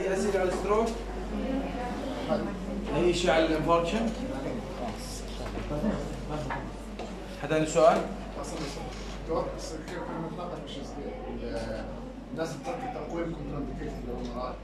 اي اسئله على الستروك؟ اي شيء على الانفاركشن؟ حدا عنده سؤال؟ بس كيف كنا بنتناقش بشيء صغير الناس بتركي تقويم كونترانديكيتد للام ار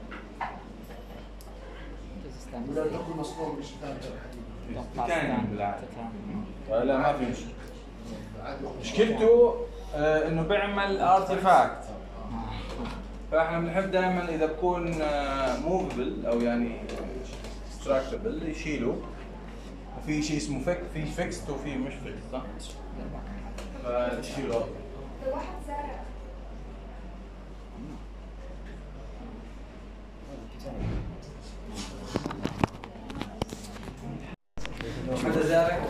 اي ولا تكون مصنوع من شيء ثاني كان بالعاده لا ما في مشكله. مشكلته انه بيعمل ارتيفاكت، فاحنا بنحب دائما اذا بكون موفبل او يعني ديستراكتبل يشيله. في شيء اسمه في فيكست وفي مش فيكست صح؟ فيشيله. واحد زارع حدا زارع؟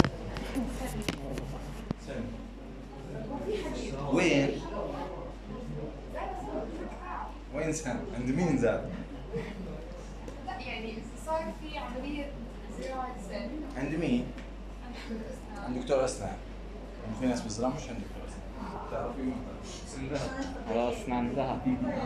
وين؟ وين سنة؟ عند مين زارع؟ لا يعني صار في عملية زراعة سن عند مين؟ عند دكتور أسنان. في ناس بزرع مش عند دكتور أسنان. تعرفي سن ذهب. خلاص اسنان ذهب.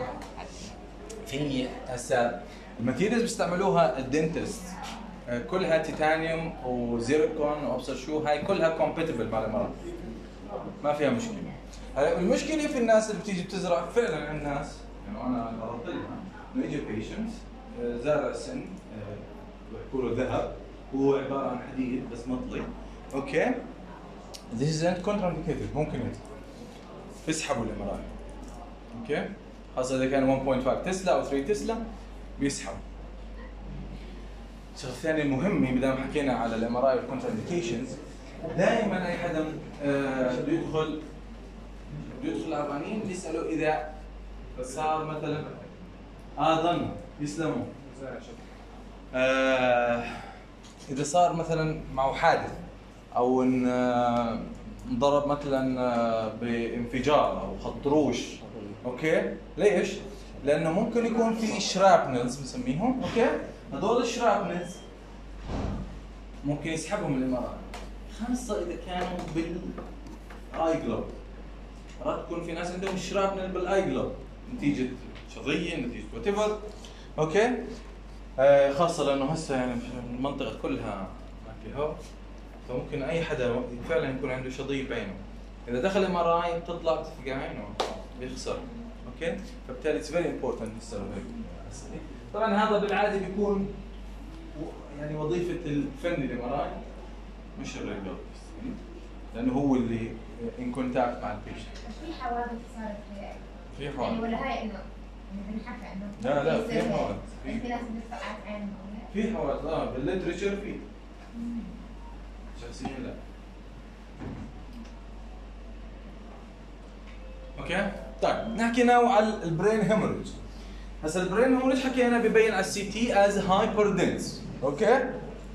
في هسه الماتيريالز بيستعملوها الدنتست كلها تيتانيوم وزيركون وابصر شو، هاي كلها كومباتبل مع الامراض ما فيها مشكله. هلا المشكله في الناس اللي بتيجي بتزرع فعلا عند الناس، يعني انا قررت لها انه يجي بيشنت زارع سن بيحكوا له ذهب، هو عباره عن حديد بس مطلي، اوكي؟ This isn't contraindicated، ممكن يسحبوا الامراض، اوكي؟ خاصة إذا كان 1.5 تسلا أو 3 تسلا بيسحب. الشغلة الثانية المهمة بدل ما حكينا على الام ار اي والكونترانديكيشنز، دائما أي حدا بده يدخل العرانين بيسألوا إذا صار مثلا ظن يسلموا إذا صار مثلا معه حادث أو إن انضرب مثلا بانفجار أو خطروش، اوكي؟ ليش؟ لانه ممكن يكون في شرابنلز بنسميهم، اوكي؟ هذول الشرابنلز ممكن يسحبهم الامارات، خاصة اذا كانوا بالاي جلوب. مرات تكون في ناس عندهم شرابنل بالاي جلوب نتيجة شظية، نتيجة وات ايفر، اوكي؟ خاصة لانه هسه يعني المنطقة كلها ما في هواء، فممكن اي حدا فعلا يكون عنده شظية بعينه. اذا دخل ام ار اي بتطلع بتفقع عينه بيخسر، اوكي؟ فبالتالي اتس فيري امبورتنت نسال هيك اسئله. طبعا هذا بالعاده بيكون يعني وظيفه الفني الام ار اي مش الراديولوجيست، لانه هو اللي ان كونتاكت مع البيشنت. في حوادث صارت في يعني حوادث ولا هاي انه بنحكى انه لا في حوادث، في ناس بتفقعت عينهم في حوادث بالليترشر في شخصيا لا. اوكي؟ طيب نحكي ناو على البرين هيموريج. هسا البرين هيموريج حكينا ببين على السي تي از هايبر دنس، اوكي؟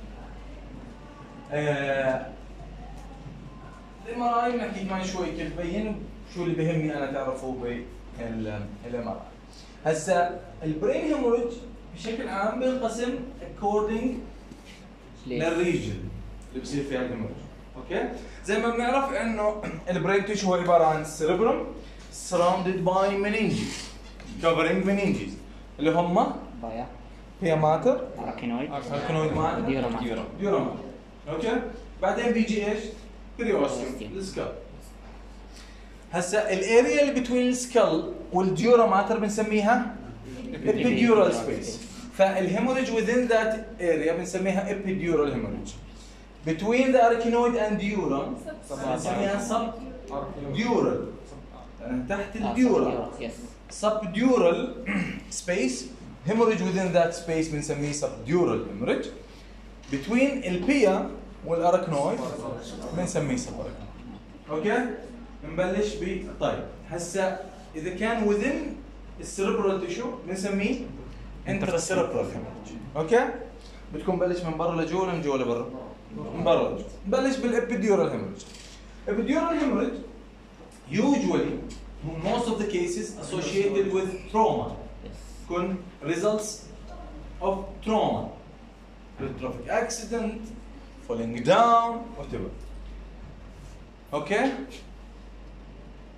الام ار اي بنحكي كمان شوي كيف ببين شو اللي بهمني انا تعرفوه بالام ار اي. هسا البرين هيموريج بشكل عام بينقسم according للريجن اللي بصير فيها الهيموريج، اوكي؟ زي ما بنعرف انه البرين تيشو هو عباره عن السيربرم surrounded by meninges covering meninges اللي هم بايا هي ماتر اراكينويد ماتر ديورا اوكي؟ بعدين بيجي ايش؟ بريوستيوم السكال. هسا الاريا اللي بتوين السكال والديورا ماتر بنسميها epidural space، فالهيموريج within that area بنسميها epidural hemorrhage. Between the arachnoid and dura بنسميها subdural، تحت الديورال. subdural space hemorrhage within that space بنسميه subdural hemorrhage. between البيا والارachnoid بنسميه subarachnoid. اوكي؟ نبلش طيب هسا اذا كان within السيربرال تيشو بنسميه intracerebral hemorrhage. اوكي؟ بدكم نبلش من برا لجوا ولا من جوا لبرا؟ من برا لجوا. نبلش بالابيديورال hemorrhage. Epidural hemorrhage usually most of the cases associated with trauma كن results of trauma, traffic accident, falling down, whatever. Okay?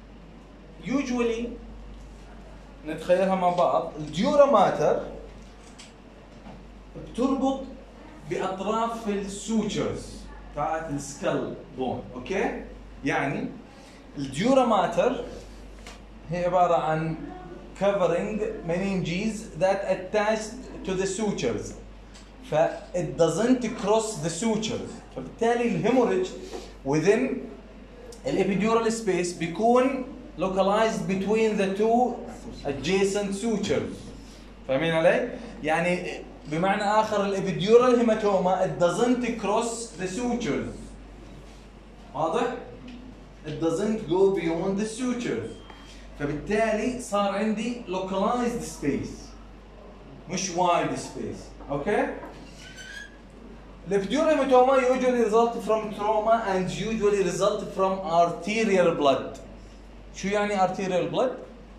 Usually نتخيلها مع بعض الديورا ماتر بتربط باطراف السوتشرز تاعت السكال بون. اوكي، يعني الديورا ماتر هي عباره عن covering meninges that attached to the sutures. ف it doesn't cross the sutures. فبالتالي الهيموريج within الابيديورال سبيس بيكون localized between the two adjacent sutures. فاهمين علي؟ يعني بمعنى اخر الابيديورال هيماتوما it doesn't cross the sutures. واضح؟ it doesn't go beyond the sutures. فبالتالي صار عندي localized space مش wide space. اوكي؟ الابيديورال هيماتوما usually result from trauma and usually result from arterial blood. شو يعني arterial blood؟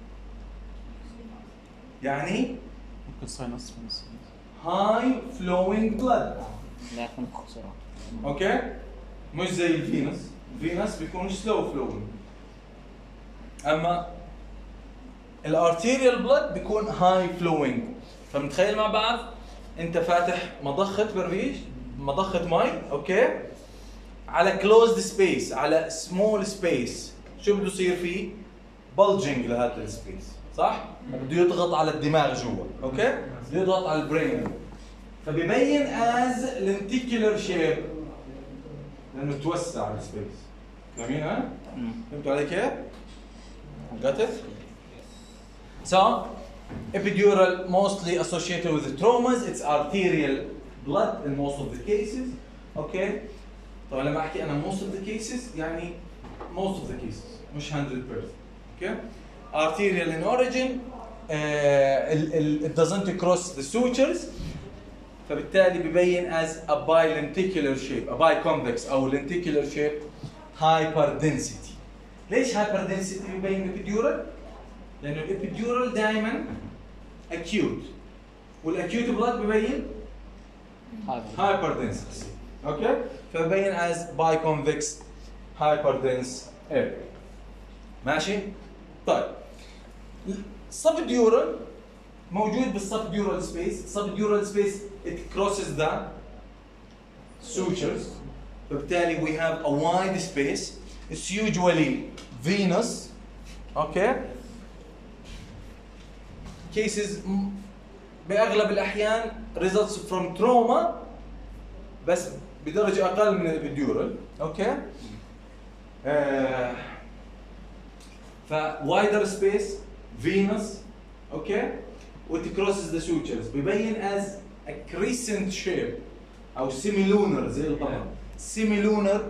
يعني ممكن ساينس high flowing blood. لا يكون بسرعة. اوكي؟ مش زي الفينس، الفينس بيكون slow flowing. اما الارتيريال بلد بيكون هاي فلوينج. فمتخيل مع بعض انت فاتح مضخه برفيج، مضخه مي، اوكي، على كلوزد سبيس، على سمول سبيس، شو بده يصير فيه؟ بلجنج لهذا السبيس، صح؟ بده يضغط على الدماغ جوا، اوكي؟ بده يضغط على البرين، فبيبين از لنتيكولر شيب لانه توسع السبيس. فاهمين ها؟ فهمتوا علي كيف؟ Got it? So, epidural mostly associated with the traumas. It's arterial blood in most of the cases. Okay? طبعا لما احكي انا most of the cases يعني most of the cases مش 100%. Okay? Arterial in origin. It doesn't cross the sutures. فبالتالي ببين as a bilenticular shape, a biconvex أو lenticular shape, hyperdensity. ليش hyperdensity بيبين الابيديورال؟ لأنه الابيديورال دائما acute والacute blood ببين hyperdensity. اوكي؟ فببين as biconvex hyperdense area. ماشي؟ طيب subdural موجود بالsubdural space. subdural space it crosses the sutures. فبالتالي we have a wide space. It's usually venous. Okay. Cases بأغلب الأحيان results from trauma بس بدرجة أقل من الابيديورال. اوكي. ف wider space venous. اوكي. وit crosses the sutures بيبين as a crescent shape أو semilunar زي القمر. semilunar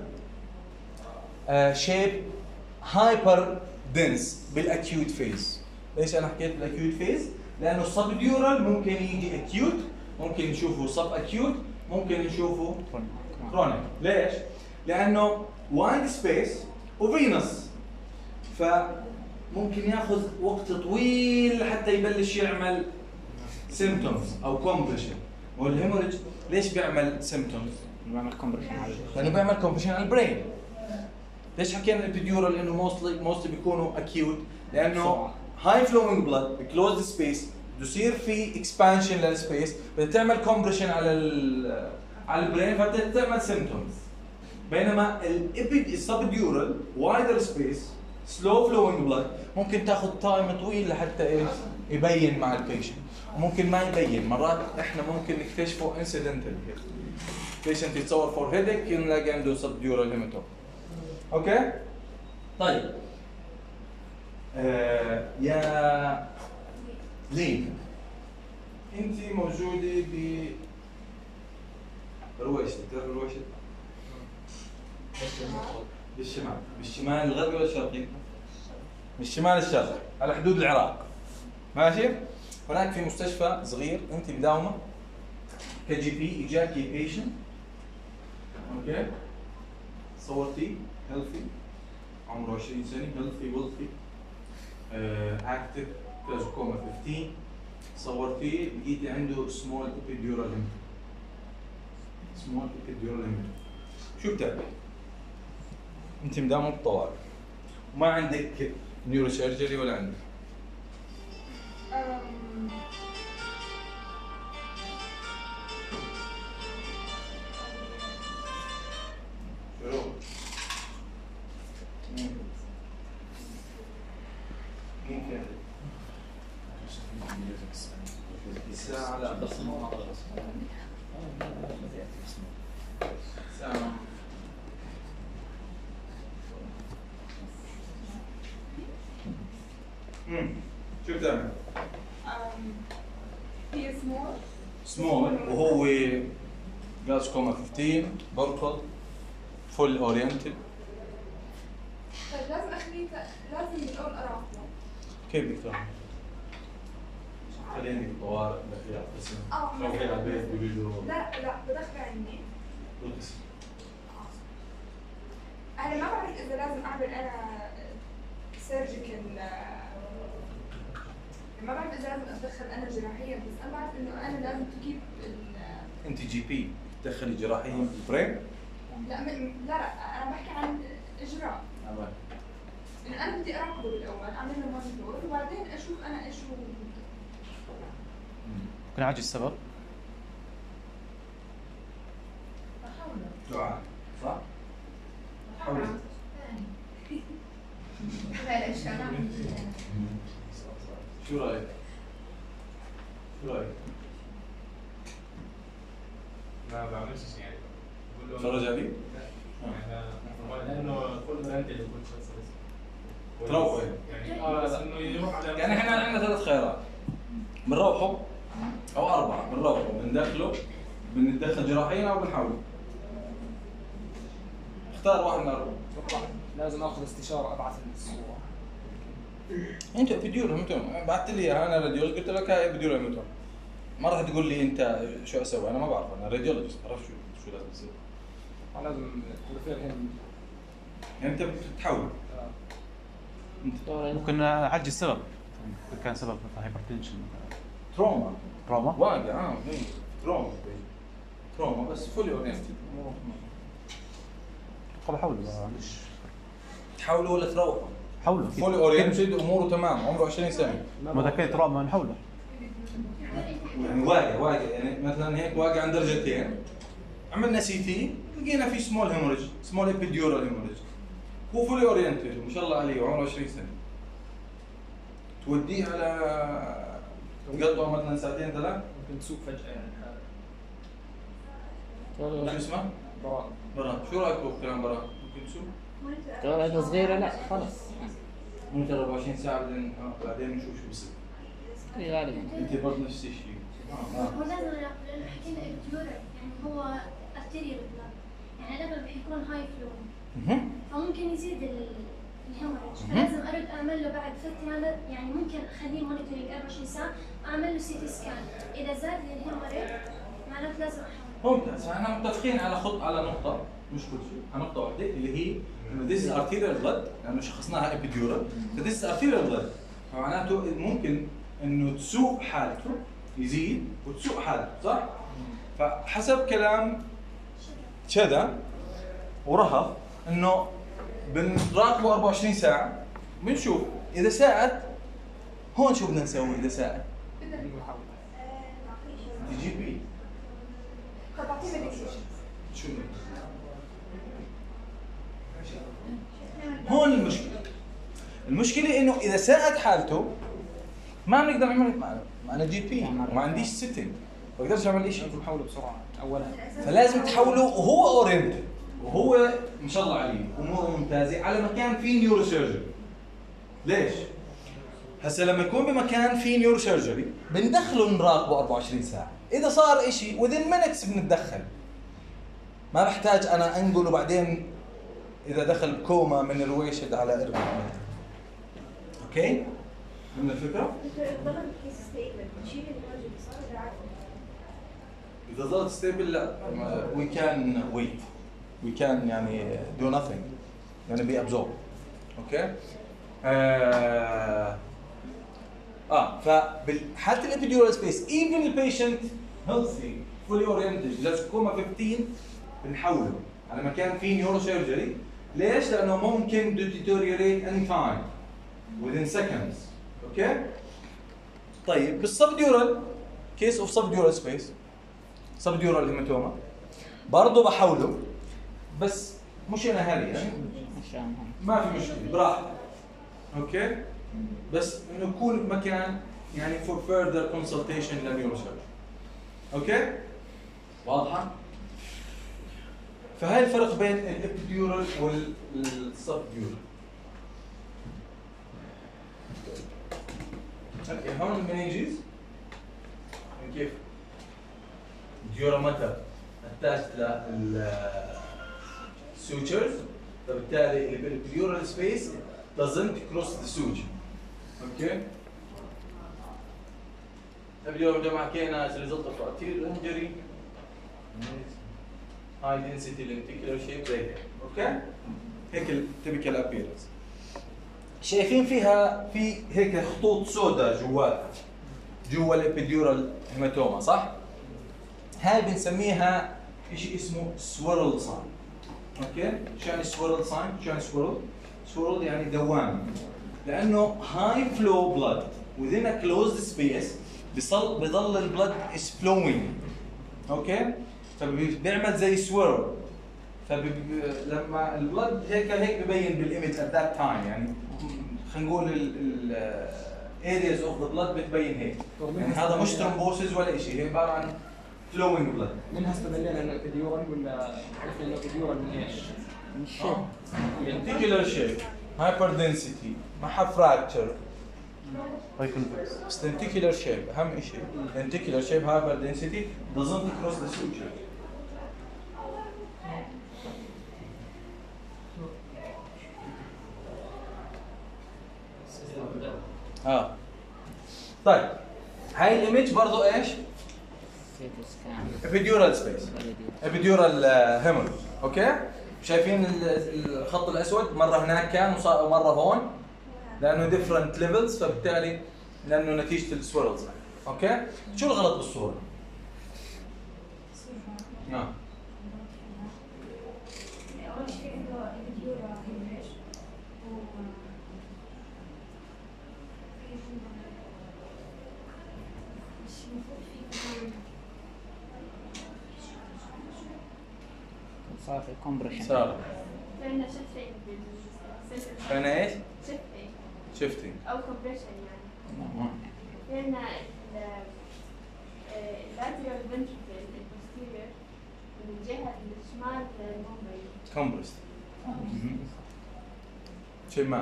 shape hyper dense بالاكيوت فيز. ليش انا حكيت بالاكيوت فيز؟ لانه السبديورال ممكن يجي اكيوت، ممكن نشوفه سب اكيوت، ممكن نشوفه كرونيك. ليش؟ لانه وايد سبيس وفينس، فممكن ياخذ وقت طويل لحتى يبلش يعمل سيمبتومز او كومبريشن. والهيموريج ليش بيعمل سيمبتومز؟ بيعمل كومبريشن على لانه بيعمل كومبريشن على البرين. ليش حكينا الابيديورال انه موستلي بيكونوا اكيوت؟ لانه هاي فلوينج بلد بكلوزد سبيس بده يصير في اكسبانشن للسبيس، بدها تعمل كومبريشن على البرين، فبدها تعمل سيمبتومز. بينما السبديورال وايدر سبيس سلو فلوينج بلد ممكن تاخذ تايم طويل لحتى ايش؟ يبين مع البيشنت، وممكن ما يبين. مرات احنا ممكن نكتشفه انسيدنتال هيك. بيشنت يتصور فور هيدك نلاقي عنده سبديورال هيماتوما. اوكي؟ طيب يا لين انت موجوده برويشة، تعرف رويشة؟ بالشمال، بالشمال الغربي ولا الشرقي؟ بالشمال الشرقي على حدود العراق. ماشي؟ هناك في مستشفى صغير انت مداومه كجي بي، اجاكي بيشنت. اوكي؟ صورتي هيلثي عمره 20 سنه، هيلثي ويلثي اكتف كوما 15. صورتيه لقيتي عنده سمول ابيديورال هيماتوما. سمول ابيديورال هيماتوما. شو بتعمل؟ انت مداومه بالطوارئ وما عندك نيورو سيرجري ولا عندك؟ ساعة لا بس ساعة. شو بتعمل؟ هي سمول سمول وهو جلاس كوما 15 بركض فول اورينتد. طيب لازم اخليه لازم بالاول اراقبه. كيف بدك تعمل؟ خليني بالطوارئ بخير قسم لو هي على البيت بيقولوا لا بدخل عندي. بالقسم. انا ما بعرف اذا لازم اعمل انا سيرجيكال، ما بعرف اذا لازم اتدخل انا جراحيا، بس انا بعرف انه انا لازم تجيب انت جي بي تدخلي جراحيا بالفريم؟ لا انا بحكي عن اجراء. انه انا بدي اراقبه بالاول، اعمل له مونيتور وبعدين اشوف انا ايش هو. ممكن اعجز السبب. دعاء صح؟ حاولي. شو رايك؟ شو رايك؟ ما بعملش شيء يعني. بقول له فرج علي؟ لانه كل ما انت اللي كنت تروحوا يعني بس انه يروح على يعني احنا عندنا 3 خيارات، بنروحه او 4، بنروحه بندخله بنتدخل جراحيا او بنحاوله. اختار واحد من 4. لازم اخذ استشاره ابعث الصوره. انت ابيديول همتون بعثت لي اياها انا راديولوجي قلت لك هاي ابيديول همتون. ما راح تقول لي انت شو اسوي، انا ما بعرف، انا راديولوجيست بعرف شو لازم يصير. لازم الفيرهن. يعني انت بتحاول ممكن اعجز السبب. اذا كان سبب هايبرتنشن تروما تروما. واقع تروما بس فولي اورينتد. طب حاولوا معلش. تحاولوا ولا تروحوا؟ حاولوا فولي اورينتد اموره تمام، عمره 20 سنه. متاكد تروما نحوله. يعني واقع يعني مثلا هيك واقع عند درجتين، عملنا سي تي لقينا في سمول هيموريج، سمول ابيديورال هيموريج. هو فولي اورينتد وما شاء الله عليه وعمره 20 سنه. توديه على تقطعه مثلا 2 3 ممكن تسوق فجاه يعني. شو اسمه؟ براء. شو رايك بكلام براء؟ ممكن تسوق؟ طبعا صغيرة لا خلص. ممكن 24 ساعه بعدين نشوف شو بصير. اي غالبا. انت برضه نفس الشيء. هو لازم نراقب لانه حكينا ابتيورال، يعني هو ارتيريال بلاد، يعني غالبا رح يكون هاي فلو فممكن يزيد الهيموريج، فلازم ارد اعمل له بعد فتره، يعني ممكن اخليه مونيتورينج 24 ساعه، اعمل له سي تي سكان، اذا زاد الهيموريج معناته لازم احاول. ممتاز، فاحنا متفقين على نقطه، مش كل شيء، على نقطه واحده اللي هي انه this is arterial blood، لانه شخصناها ابيديورال، فthis is arterial blood، فمعناته ممكن انه تسوء حالته يزيد وتسوء حالته، صح؟ فحسب كلام شذا ورهف انه بنراقبه 24 ساعه بنشوف اذا ساءت. هون شو بدنا نسوي اذا ساءت؟ تجي بي طب اعطيه ميديكيشن. شو هون المشكلة انه اذا ساءت حالته ما بنقدر نعمل معنا جي بي، ما عنديش سيتنج، ما بقدرش اعمل شيء. لازم نحوله بسرعه اولا. فلازم تحوله وهو اورينتد وهو ما شاء الله عليه اموره ممتازه على مكان فيه نيورو سيرجري. ليش؟ هسه لما يكون بمكان فيه نيورو سيرجري بندخله نراقبه 24 ساعه، اذا صار شيء within minutes بنتدخل، ما بحتاج انا انقله بعدين اذا دخل بكوما من الرويشد على اربع. اوكي؟ من الفكره؟ اذا ظلت ستيبل لا وي كان ويت، وي كان يعني دو nothing، يعني بي ابزورب. اوكي؟ فبالحاله الابيديورال سبيس even البيشنت healthy fully oriented جالس كوما 15 بنحوله على مكان فيه نيورو سيرجري. ليش؟ لانه ممكن to deteriorate any time within seconds. اوكي؟ طيب بالسبديورال كيس اوف سبديورال سبيس، سبديورال هيماتوما برضه بحوله، بس مش انا هالي يعني ما في مشكله براحتك. اوكي؟ بس انه يكون بمكان يعني for further consultation للنيوروسيرجن. اوكي؟ واضحة؟ فهاي الفرق بين الابيديورال والسبديورال. اوكي هون المنينجيز كيف؟ ديورا متى اتاش للسوتشرز، فبالتالي الابيديورال سبيس doesn't cross the suture. اوكي؟ اليوم جماعة كينا as a result of arterial injury high density lenticular shape زي هيك. اوكي؟ هيك التيبيكال ابيرنس. شايفين فيها في هيك خطوط سوداء جواتها جوا الابيديورال هيماتوما صح؟ هاي بنسميها شيء اسمه سويرل ساين. اوكي؟ شو يعني سويرل ساين؟ شو يعني سويرل؟ سويرل يعني دوام. لانه هاي فلو بلاد within a closed space بضل البلد is flowing. اوكي؟ فبيعمل زي سويرل. لما البلد هيك ببين بالايمج at that time يعني خلينا نقول ال areas of the blood بتبين هيك. يعني هذا مش ترومبوسيس ولا شيء، هي عباره عن flowing blood. منها استدلينا انه ابيديورال ولا عرفنا انه ابيديورال من ايش؟ من الشيب. lenticular shape hyperdensity معها fracture lenticular shape اهم شيء lenticular shape hyperdensity doesn't cross the suture. طيب هاي الايمج برضو ايش؟ ابيديورال سبيس ابيديورال هيموريج. اوكي؟ شايفين الخط الاسود مره هناك كان ومره هون لانه ديفرنت ليفلز، فبالتالي لانه نتيجه السويرلز. اوكي؟ شو الغلط بالصوره؟ نعم اول شيء انه الفيديورا هيمرج مش المفروض في كمان صار في كومبريشن. صار لأنه شفتين كان ايش؟ شفتين شفتي أو كومبريشن يعني لأن اللاترال فنتركل البوستيريور من الجهة الشمال المنبعي كومبرست. شيء ما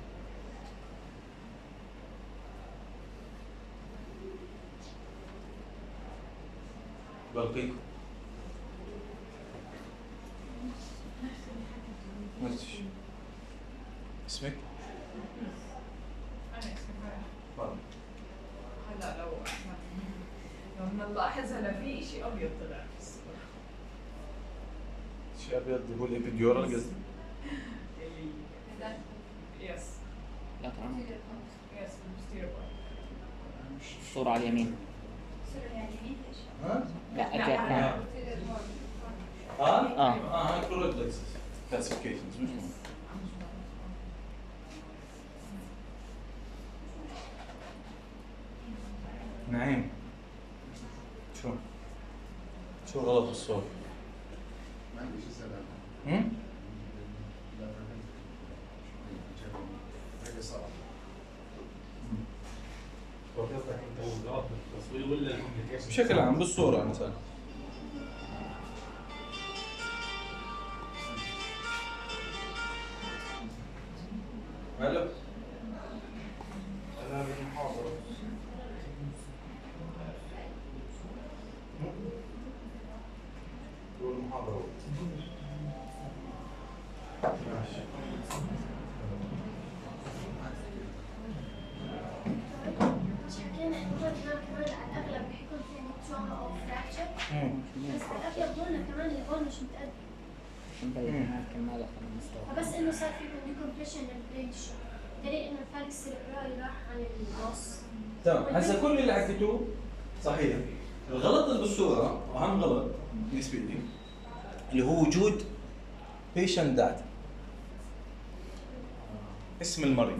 بلقيكم اسمك؟ أنا اسمي هلا لو بنلاحظ هلا في شيء أبيض طلع في الصورة. شيء ابيض هو الابيديورال قصدي؟ يس لا ترى يس البوستيريور. الصورة على اليمين. ها؟ لا أجاك. هاي كوركت كلاسيفيكيشنز مش مهم. نعيم شو غلط بالصوت؟ ما عندي شيء سلام. هيك صار. قصدك انت غلط بالتصوير ولا الكوميونيكيشن؟ بشكل عام بالصورة مثلا. هلا انا بالمحاضرة والمحاضرة ماشي. حكينا انه هو كمان على الاغلب بيكون في تروما او فراكشر بس الاغلب قلنا كمان الهون مش متقدم مبين هاك ما دخل المستوى. فبس انه صار في ديكومبريشن للبرين تشو دليل انه الفرق السيربرالي راح عن النص. تمام هسه كل اللي حكيتوه صحيح. الغلط اللي بالصورة واهم غلط بالنسبة لي اللي هو وجود patient data اسم المريض.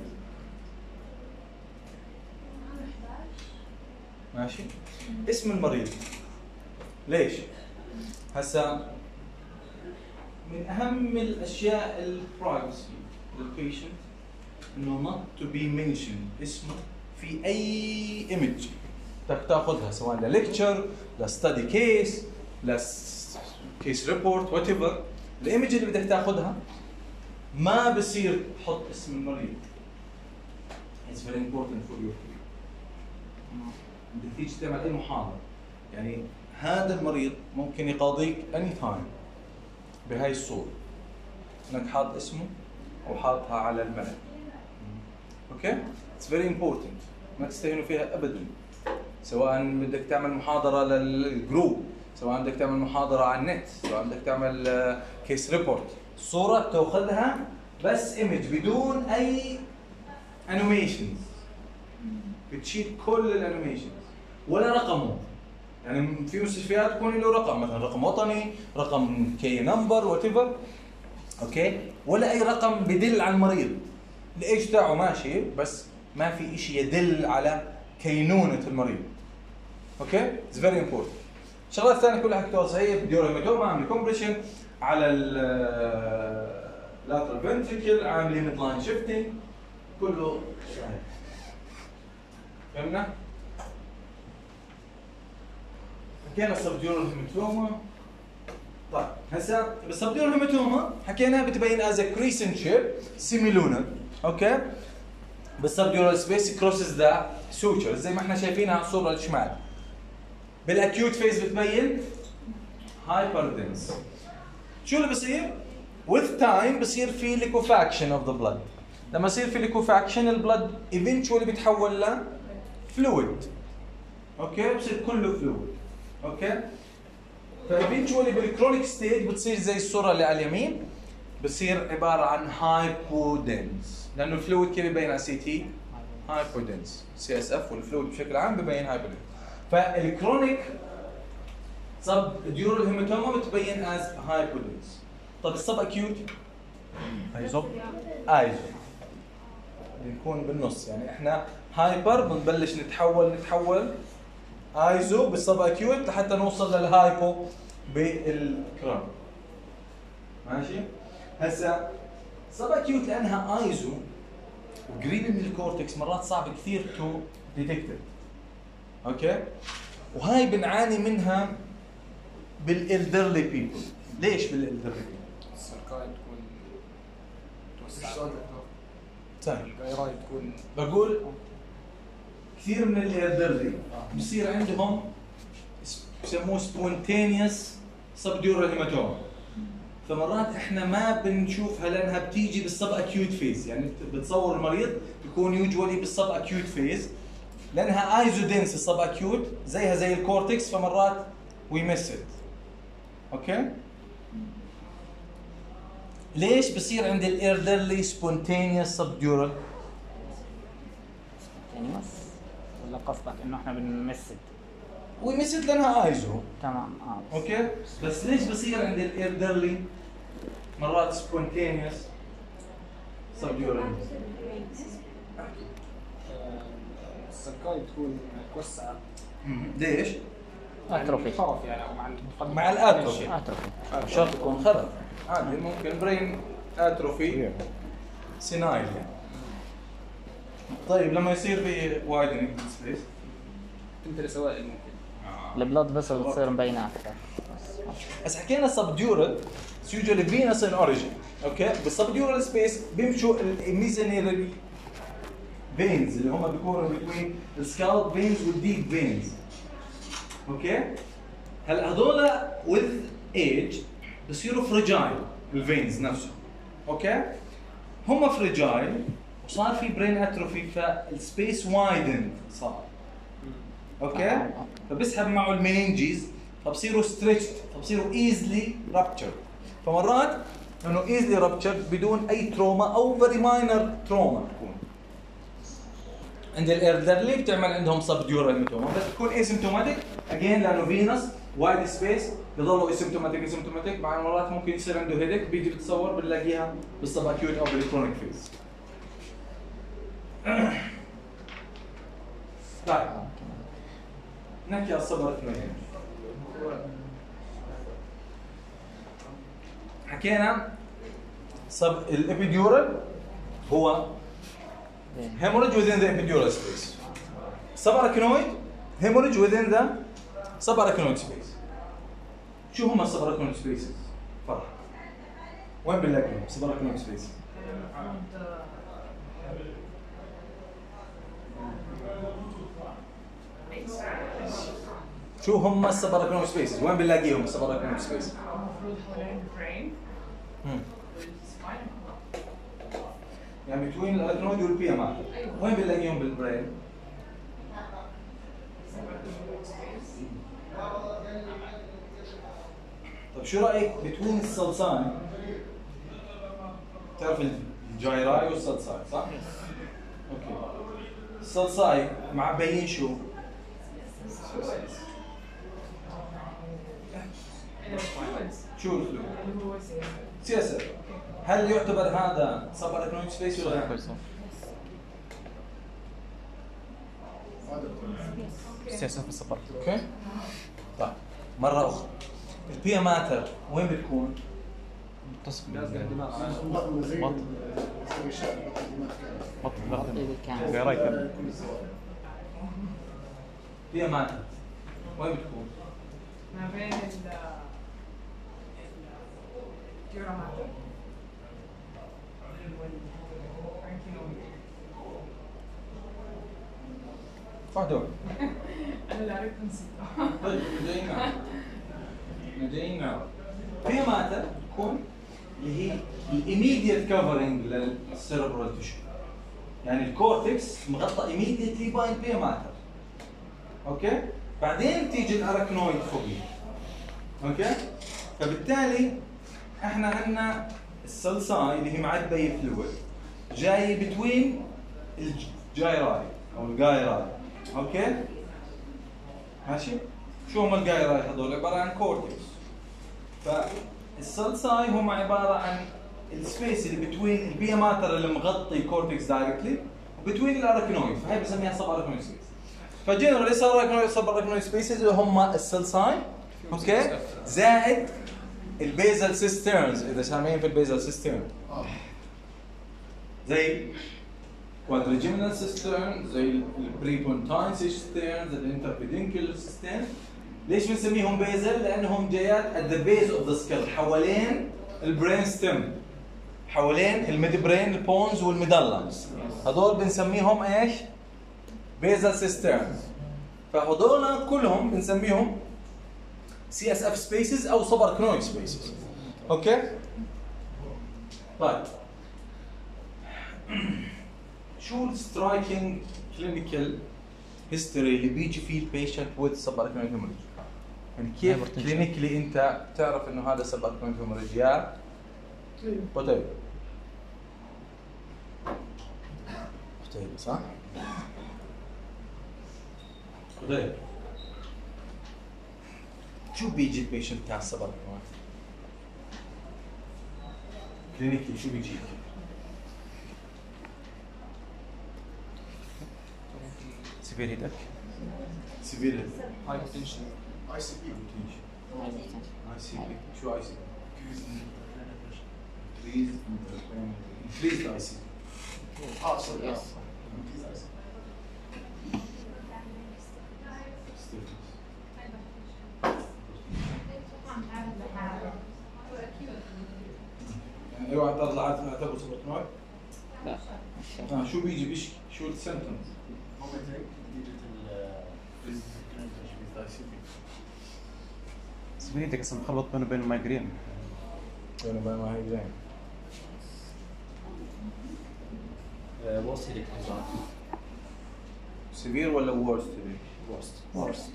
ماشي؟ اسم المريض. ليش؟ هسا من أهم الأشياء البرايفسي للبيشنت إنه not to be mentioned اسمه في اي ايمج بدك تاخذها سواء لليكتشر لستدي كيس كيس ريبورت وات ايفر، الايمج اللي بدك تاخذها ما بصير تحط اسم المريض. It's very important for your career. بدك تيجي تعمل اي محاضره، يعني هذا المريض ممكن يقاضيك اني تايم بهاي الصوره، انك حاط اسمه او حاطها على الملف. اوكي؟ It's very important. ما تستهينوا فيها ابدا. سواء بدك تعمل محاضره للجروب، سواء بدك تعمل محاضره على النت، سواء بدك تعمل كيس ريبورت، الصوره تاخذها بس ايمج بدون اي انيميشنز. بتشيل كل الانيميشنز ولا رقمه. يعني في مستشفيات يكون له رقم، مثلا رقم وطني، رقم كي نمبر وات ايفر. اوكي؟ ولا اي رقم بدل على المريض. الايج تاعه ماشي بس ما في شيء يدل على كينونه المريض. اوكي؟ اتس فيري امبورتنت. الشغلات الثانيه كلها حكيتوها صحيح، بديور هيماتوما، عامل كومبريشن على اللاترال فنتريكل، عامل ميد لاين شيفتنج، كله صحيح. فهمنا؟ حكينا سبديورال هيماتوما. طيب هسه بالسبديورال هيماتوما حكينا بتبين از كريسنت شيب سيميلونر. اوكي؟ بالسبديورال سبيس كروسز ذا سوتشر زي ما احنا شايفينها على الصوره الشمال. بالاكيوت فيز بتبين هايبردنس. شو اللي بصير؟ with time بصير في liquefaction of the blood. لما يصير في liquefaction البلد eventually بيتحول ل fluid. اوكي؟ بصير كله fluid. اوكي؟ فايفنتشولي بالكرونيك ستيج بتصير زي الصوره اللي على اليمين، بصير عباره عن هايبودنس، لانه الفلويد كيف بيبين على سي تي؟ هايبودنس. سي اس اف والفلويد بشكل عام ببين هايبودنس. فالكرونيك سب ديورال هيماتوما بتبين از هايبودنس. طب السب اكيوت ايزو ايزو بنكون بالنص، يعني احنا هايبر بنبلش نتحول ايزو بالسب اكيوت لحتى نوصل للهايبو بالكرون. ماشي؟ هسا سب اكيوت لانها ايزو وقريبه من الكورتكس مرات صعب كثير تو ديتكتد. اوكي؟ وهاي بنعاني منها بالالدرلي بيبل. ليش بالالدرلي بيبل؟ السرقاية تكون توسع، طيب الجيراي تكون بقول كثير من الالدرلي بصير عندهم بسموه سبونتينيوس سبديورال هيماتوما. فمرات احنا ما بنشوفها لانها بتيجي بالسب اكيوت فيز، يعني بتصور المريض بيكون يوجوالي بالسب اكيوت فيز لانها ايزودنس السب اكيوت زيها زي الكورتكس، فمرات وي ميس ات. اوكي؟ ليش بصير عند الالدرلي سبونتينيوس سبديورال؟ سبونتينيوس ولا قصدك انه احنا بنمسد؟ ويمسد لانها ايزو. تمام اوكي؟ بس ليش بصير عند الالدرلي مرات سبونتينيوس سبديورال؟ السرقاية تكون توسع ليش؟ اتروفي. الطرف يعني او مع التقدم مع الاتروفي. اتروفي شرط يكون خرف عادي، ممكن برين اتروفي سينايل يعني. طيب لما يصير في وايدنينج سبيس تمتلي سوائل ممكن البلاد بس بتصير مبينه اكثر. هسه حكينا سبديورال يوجوالي فينس ان اوريجين. اوكي؟ بالسبديورال سبيس بيمشوا الميزنيرال فينز اللي هم بيكونوا بين السكالب فينز والديب فينز. اوكي؟ هلا هذول with age بصيروا فريجايل الفينز نفسهم. اوكي؟ هم فريجايل وصار في برين اتروفي فالسبيس وايدن صار. اوكي؟ فبسحب معه المينينجيز فبصيروا ستريتشد فبصيروا ايزلي رابتشر. فمرات انه ايزلي رابتشر بدون اي تروما او فيري ماينر تروما تكون. عند الالدرلي بتعمل عندهم سبديورال هيماتوما بس تكون اسيمتوماتيك اجين لانه فينس وايد سبيس بضلوا اسيمتوماتيك مع مرات ممكن يصير عنده هيدك بيجي بتصور بنلاقيها بالسب اكيوت او بالكرونيك فيز. طيب نحكي على الصبر اثنين. حكينا الابيديورال هو hemorrhage within the epidural space. subarachnoid hemorrhage within the subarachnoid space. شو هم subarachnoid spaces؟ فرح وين بنلاقيهم subarachnoid spaces؟ شو هم subarachnoid spaces؟ وين بنلاقيهم subarachnoid spaces؟ المفروض حوالين البرين يعني between الاركنويد والبيا ماتر. وين بنلاقيهم بالبرين؟ طيب شو رايك between السلساي؟ تعرف الجايراي والسلساي صح؟ اوكي. السلساي معبيين شو؟ شو الفلويد؟ اللي هو سي اس اف. هل يعتبر هذا سب اركنويد سبيس ولا لا؟ سياسة في السفر. اوكي. طيب مرة أخرى البيا ماتر وين بتكون؟ لازم الدماغ بطن زي بطن. زي شاب بطن دماغ كامل. إذا كان غيراي كم. كل الزوايا. بيا ماتر وين بتكون؟ ما بين الديوراماتر فهدول. انا اللي عرفتهم ستة. طيب جايين بيا ماتر تكون اللي هي الايميديت كفرنج للسيربرال تيشو. يعني الكورتكس مغطى ايميديتلي باي البيا ماتر. اوكي؟ بعدين تيجي الاركنويد فوقيه. اوكي؟ فبالتالي احنا عندنا السلساي اللي هي معبيه فلويد جاي بتوين الجايراي او الجايراي. اوكي؟ ماشي؟ شو هم الجايراي هذول؟ عباره عن كورتكس. فالسلساي هم عباره عن السبيس اللي بتوين البيا ماتر اللي مغطي الكورتكس دايركتلي وبتوين الاركنويد، فهي بنسميها سب اركنويد سبيس. فجنرالي سب اركنويد سبيسز اللي هم السلساي اوكي؟ زائد البيزل سيسترنز اذا سامعين في البيزل سيسترن. زي quadrigeminal cistern زي البريبونتاين cistern زي الانتربيدينكل cistern. ليش بنسميهم بيزل؟ لانهم جايات at the base of the skull حوالين البرين ستيم، حوالين الميد برين البونز والميدالمز. هذول بنسميهم ايش؟ بيزل سيسترنز. فهذول كلهم بنسميهم CSF spaces او subarachnoid spaces. اوكي؟ طيب شو السترايكينج كلينيكال هيستوري اللي بيجي فيه البيشنت وذ subarachnoid hemorrhage؟ يعني كيف كلينيكلي انت تعرف انه هذا subarachnoid hemorrhage؟ يا قتيبة قتيبة صح؟ قتيبة شو بيجي البيشنت تاع subarachnoid؟ كلينيكلي شو بيجيك؟ سيفير هيدك. سيفير هايبوتنشن. اي سي بي اي سي بي. شو اي سي بي؟ انكريز اي سي بي. سوري يس. يعني اوعى تطلع نعتبر سوبرتنويد. لا شو بيجي بيشكي؟ شو السيمبتومز؟ سيفير هيدك اصلا مخلط بينه وبين المايجرين. بينه وبين مايجرين. وصل سيفير ولا وورست؟ ورست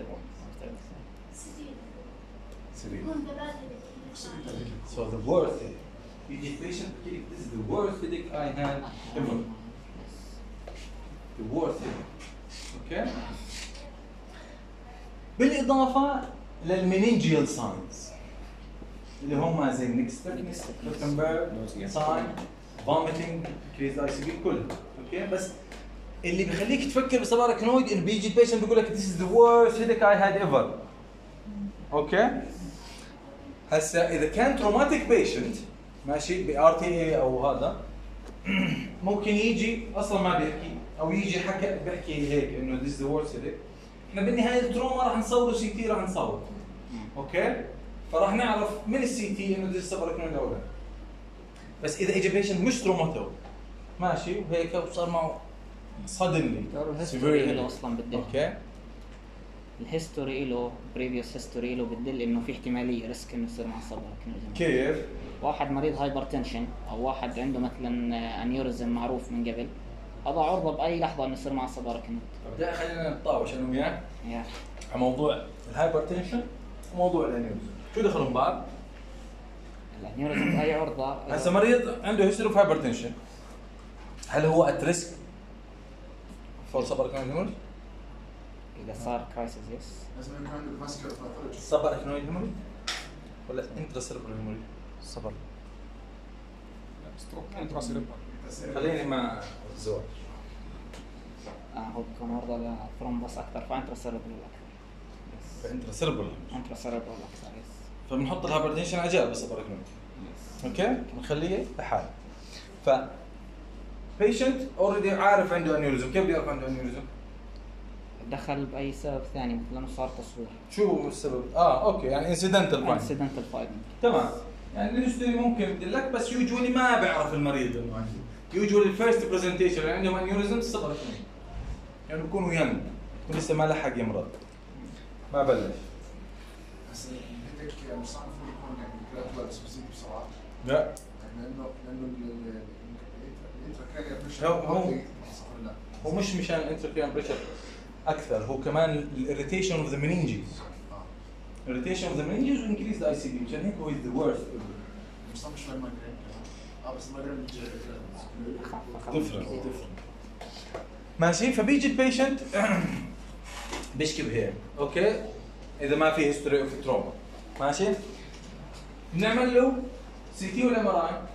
سيفير. يكون ببادئ So the worst يجي patient كيف this is the worst headache I had ever. The worst headache. Okay? بالإضافة للمننجيال ساينز اللي هم زي نيكسترنس، كوتنبرغ، ساين، فوميتنج، كريز اي سي بي كله، اوكي؟ بس اللي بيخليك تفكر بسباركنويد انه بيجي البيشنت بيقول لك this is the worst headache I had ever. اوكي؟ هسا اذا كان تروماتيك بيشنت ماشي ب RTA او هذا ممكن يجي اصلا ما بيحكي او يجي بحكي هيك انه this is the worst headache، احنا بالنهايه التروما راح نصور سي تي، راح نصور اوكي، فراح نعرف من السي تي انه this subarachnoid او لا. بس اذا اجى بيشنت مش تروماتو ماشي وهيك وصار معه suddenly الهيستوري له اصلا بتدل، اوكي، الهيستوري له بريفيوس هيستوري له بتدل انه في احتماليه ريسك انه يصير مع سباركنويد. كيف؟ واحد مريض هايبرتنشن او واحد عنده مثلا انيوريزم معروف من قبل، هذا عرضه باي لحظه انه يصير مع سباركنويد. بدأ خلينا نتطاوش انا وياك يعني على موضوع الهايبرتنشن وموضوع الانيوريزم، شو دخلهم بعض؟ الانيوريزم هي عرضه هسه مريض عنده هيستوري اوف هايبرتنشن، هل هو ات ريسك فور سباركنويد هيموريج؟ اذا صار كرايسيس يس. لازم يكون عنده فاسكولار باثولوجي. سباركنويد هيموريج ولا انترا سيربرال هيموريج؟ صبر. ستروك انترا سيريبرال. خليني مع الزواج. هو بكون عرضه لثرومبس اكثر فانترا سيربرال اكثر. فانترا سيربرال انترا سيربرال اكثر يس. فبنحط الهايبرتنشن على جنب السباركنويد. اوكي؟ بنخليه لحاله. ف patient اوريدي عارف عنده انيوريزم، كيف بده يعرف عنده انيوريزم؟ دخل باي سبب ثاني مثلا صار تصوير. شو السبب؟ اوكي يعني انسيدنتال فايندينج. انسيدنتال فايندينج. تمام، يعني الهيستوري ممكن يدلك بس يوجولي ما بيعرف المريض انه عنده، يوجولي الفيرست برزنتيشن اللي عندهم انيوريزم سباركنويد، يعني بيكونوا ينج، بيكون لسه ما لحق يمرض، ما بلش. بس الهيدك مش صعب يكون يعني جرادوال سبيسيفيك بسرعه. لا لانه الانتراكرينيال بريشر هو مش مشان الانتركرينيال بريشر اكثر، هو كمان الاريتيشن اوف ذا منينجيز. irritation of the meninges will increase the ICD، مشان هيك هو is the worst. مش صعب شوي مايجرين كمان. بس المايجرين different. ماشي، فبيجي البيشنت بيشكي بهيك، اوكي؟ اذا ما في هيستوري اوف تروما، ماشي؟ بنعمل له سي تي ولا ام ار اي؟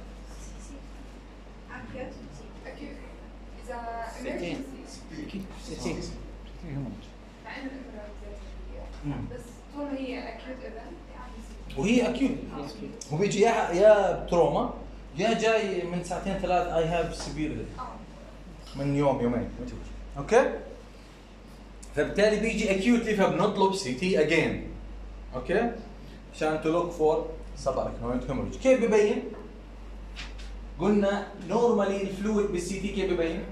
اكيد اذا سيتين. سيتين. مع انه الامراض بس طول ما هي اكيوت ايفنت وهي اكيوت، هو بيجي يا بتروما يا جاي من ساعتين ثلاث اي هاف سيفير من يوم يومين، اوكي؟ فبالتالي بيجي اكيوتلي فبنطلب سي تي اجين، اوكي؟ عشان تو لوك فور سباركنويد هيموريج. كيف ببين؟ قلنا نورمالي الفلويد بالسي تي كيف ببين؟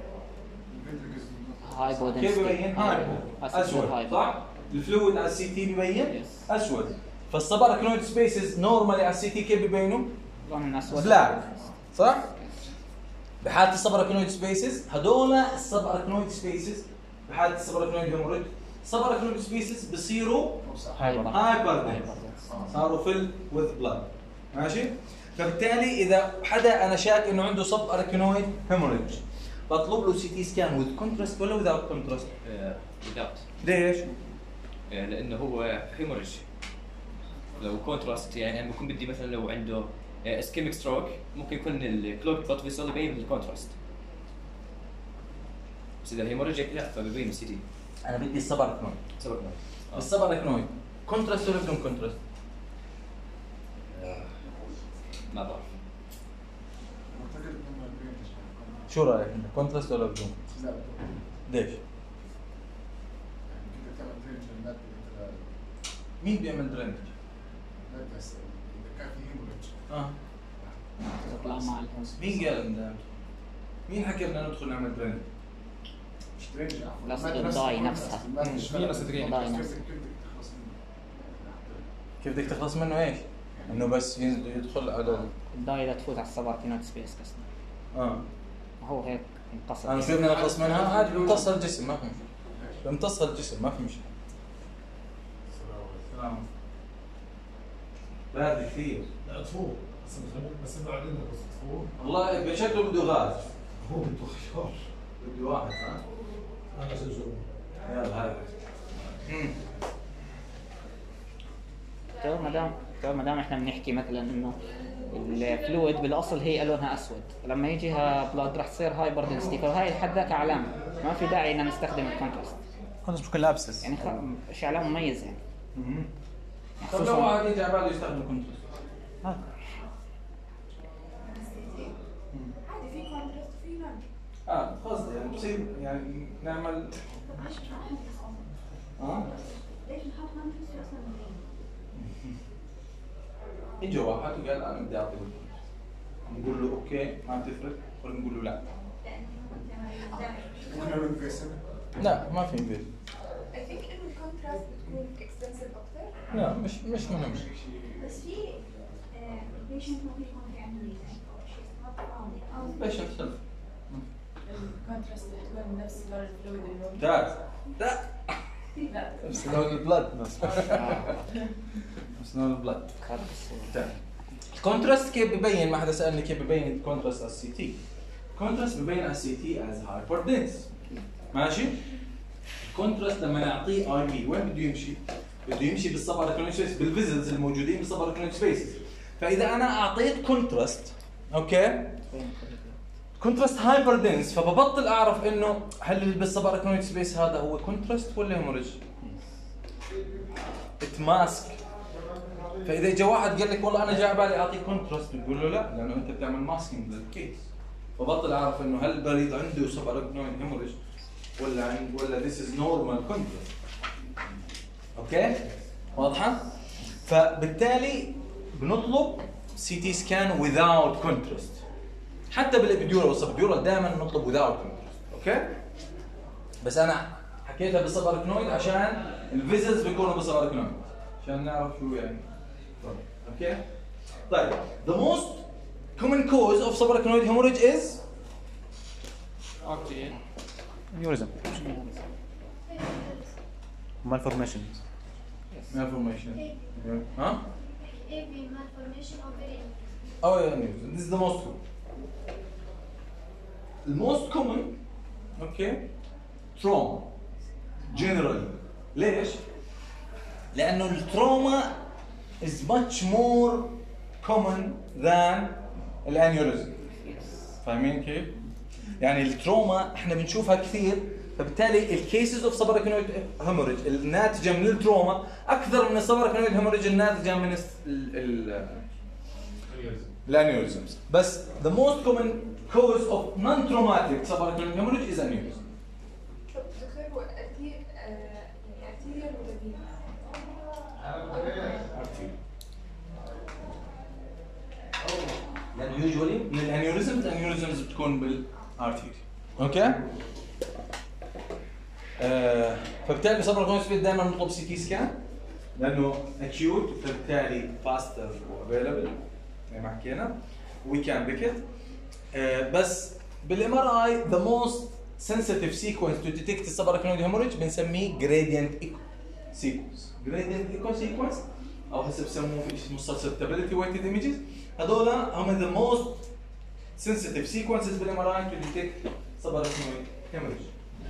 هايبو كيف ببين؟ هايبو اسود، صح؟ الفلويد على السي تي ببين اسود، فالسباركنويد سبيسز نورمالي على السي تي كيف ببينوا؟ لون اسود بلاك، صح؟ بحالة السباركنويد سبيسز هذول السباركنويد سبيسز بحالة السباركنويد هيموريج، السباركنويد سبيسز بصيروا هايبر، صاروا فيل وذ بلاد، ماشي؟ فبالتالي اذا حدا انا شاك انه عنده سباركنويد هيموريج بطلب له سي تي سكان وذ كونتراست ولا وذاوت كونتراست؟ وذاوت. ليش؟ لانه هو هيموريج لو كونتراست، يعني انا بكون بدي مثلا لو عنده اسكيميك ستروك ممكن يكون الكلوك بلوت فيسل يبين الكونتراست، بس اذا هيموريجيك لا فبيبين السي تي. انا بدي السباركنويد، سبقنا السباركنويد كونتراست ولا بدون كونتراست؟ ما بعرف. اعتقد انه مايجرين شو رايك انت، كونتراست ولا بدون؟ لا ليش؟ يعني كنت تعمل درينج للمادة مين بيعمل درينج؟ لا بس اذا كان في هيموريج تطلع مع الهوس. مين قال ان مين حكى بدنا ندخل نعمل درينج؟ مش درينج بس الضاي نفسها. في ناس درينج. الضاي نفسها. كيف بدك تخلص منه ايش؟ انه بس يدخل على الضاي لا تفوت على السباركنويد سبيس قصدي. هو هيك انقصد. انا شو بدنا نخلص منها؟ عادي بيمتص الجسم ما في مشكله. بيمتص الجسم ما في مشكله. السلام بارد كثير. لا تفوق بس انه علينا بس تفوق. والله بشكله بده غاز. هو بده خيار. بده واحد ها؟ انا سجل. يلا هاي. ما دام احنا بنحكي مثلا انه الفلويد بالاصل هي لونها اسود، لما يجيها بلاد راح تصير هايبر دنسيتي، فهي لحد ذاك علامه، ما في داعي ان نستخدم الكونتراست. كونتراست بكل ابسس يعني شيء علامه مميز يعني. طب لو واحد يجي على باله يستخدم كونتراست؟ عادي في كونتراست في نون. قصدي يعني بصير يعني نعمل طب ليش مش عارفين اه ليش نحط منفسي اصلا مبين؟ اجى واحد وقال انا بدي اعطي نقول له اوكي ما بتفرق ولا نقول له لا؟ ممكن نعمل انفيسيف. لا ما في انفيز. I think إنه الكونتراست بتكون اكستنسيف أكتر. لا مش مهم. بس في بيشنت ممكن يكون في عنده ميزان او شيء ما بعرف. بيشنت سيلف. الكونتراست بتكون نفس لون الفلويد اللي ممتاز. لا لا نفس لون البلد نفس لون البلد. الكونتراست كيف ببين؟ ما حدا سالني كيف ببين الكونتراست على السي تي. الكونتراست ببين على السي تي از هايبر دنس. ماشي؟ الكونتراست لما نعطيه اي بي وين بده يمشي؟ بده يمشي بالسب اركنويد سبيس بالفيزلز الموجودين بالسب اركنويد سبيسز. فاذا انا اعطيت كونتراست اوكي؟ كونتراست هايبر دنس فببطل اعرف انه هل اللي بالسب اركنويد سبيس هذا هو كونتراست ولا هيموريج؟ اتماسك. فاذا اجى واحد قال لك والله انا جاي على بالي اعطيك كونتراست بتقول له لا لانه انت بتعمل ماسكينج للكيس. فبطل اعرف انه هل البريد عنده سب اركنويد هيموريج ولا this is normal contrast. اوكي؟ واضحه؟ فبالتالي بنطلب سي تي سكان without contrast. حتى بالابيديورال والسبيديورال دائما نطلب without contrast. اوكي؟ بس انا حكيتها بالسب اركنويد عشان الفيزلز بيكونوا بالسب اركنويد عشان نعرف شو يعني. اوكي؟ طيب the most common cause of subarachnoid hemorrhage is aneurysm malformation. malformation. Huh? AV malformation or variant. Oh yeah, aneurysm. This is the most common. The most common, okay, trauma. Generally. ليش؟ لأنه التروما is much more common than الانيوريزم. فاهمين كيف؟ يعني التروما احنا بنشوفها كثير فبالتالي الكيسز اوف سباركنويد هيموريج الناتجه من التروما اكثر من السباركنويد هيموريج الناتجه من الانيوريزمز. بس the most common cause of non-traumatic subarachnoid hemorrhage is aneurysm. طب دكتور هو يعني arterial ولا venous؟ لأنه يوجوالي من الانيوريزمز بتكون بالارتيري. اوكي؟ فبالتالي بسباركنويد سبيس دائما نطلب سي تي سكان لانه اكيوت فبالتالي فاستر وافيلبل زي ما حكينا وي كان بيك بس بالام ار اي ذا موست sensitive sequence to detect السباركنويد hemorrhage بنسميه gradient echo sequence. gradient echo sequence او هسه بسموه في شيء اسمه susceptibility weighted images. هذول هم the most sensitive sequences بالام ار اي to detect subarachnoid hemorrhage.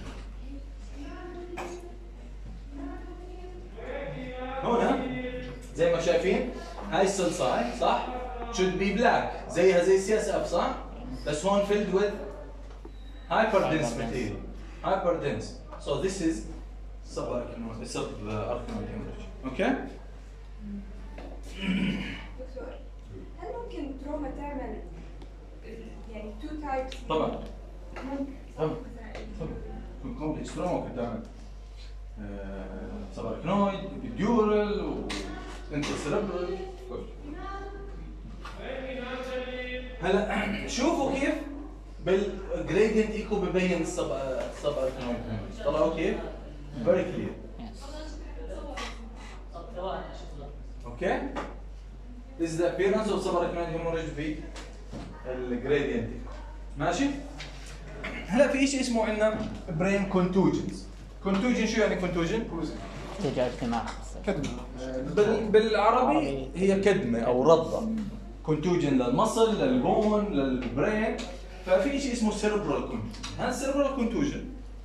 هنا زي ما شايفين هاي السلساي صح؟ should be black زيها زي السي اس اف صح؟ بس هون filled with hyperdense material. hyperdense. So this is subarachnoid hemorrhage. Okay? دكتور هل ممكن تروما تعمل يعني تو تايبس؟ طبعا. ممكن طبعا. طبعا. كومبلكس تروما ممكن تعمل سباركنويد، ابيديورال وانترسيربرال. هلا شوفوا كيف بالجريدينت ايكو ببين السباركنويد. طلعوا كيف؟ فيري كلير. اوكي؟ This is the appearance of subarachnoid hemorrhage في الجريدينت ايكو. ماشي؟ هلا في شيء اسمه عندنا برين كونتوجنز. كونتوجن شو يعني كونتوجن؟ ارتجاع اجتماعي. بالعربي هي كدمه او رضه. كونتوجن للمصل للبون للبرين. ففي شيء اسمه سيربرال كونتوجن. هذا السيربرال كونتوجن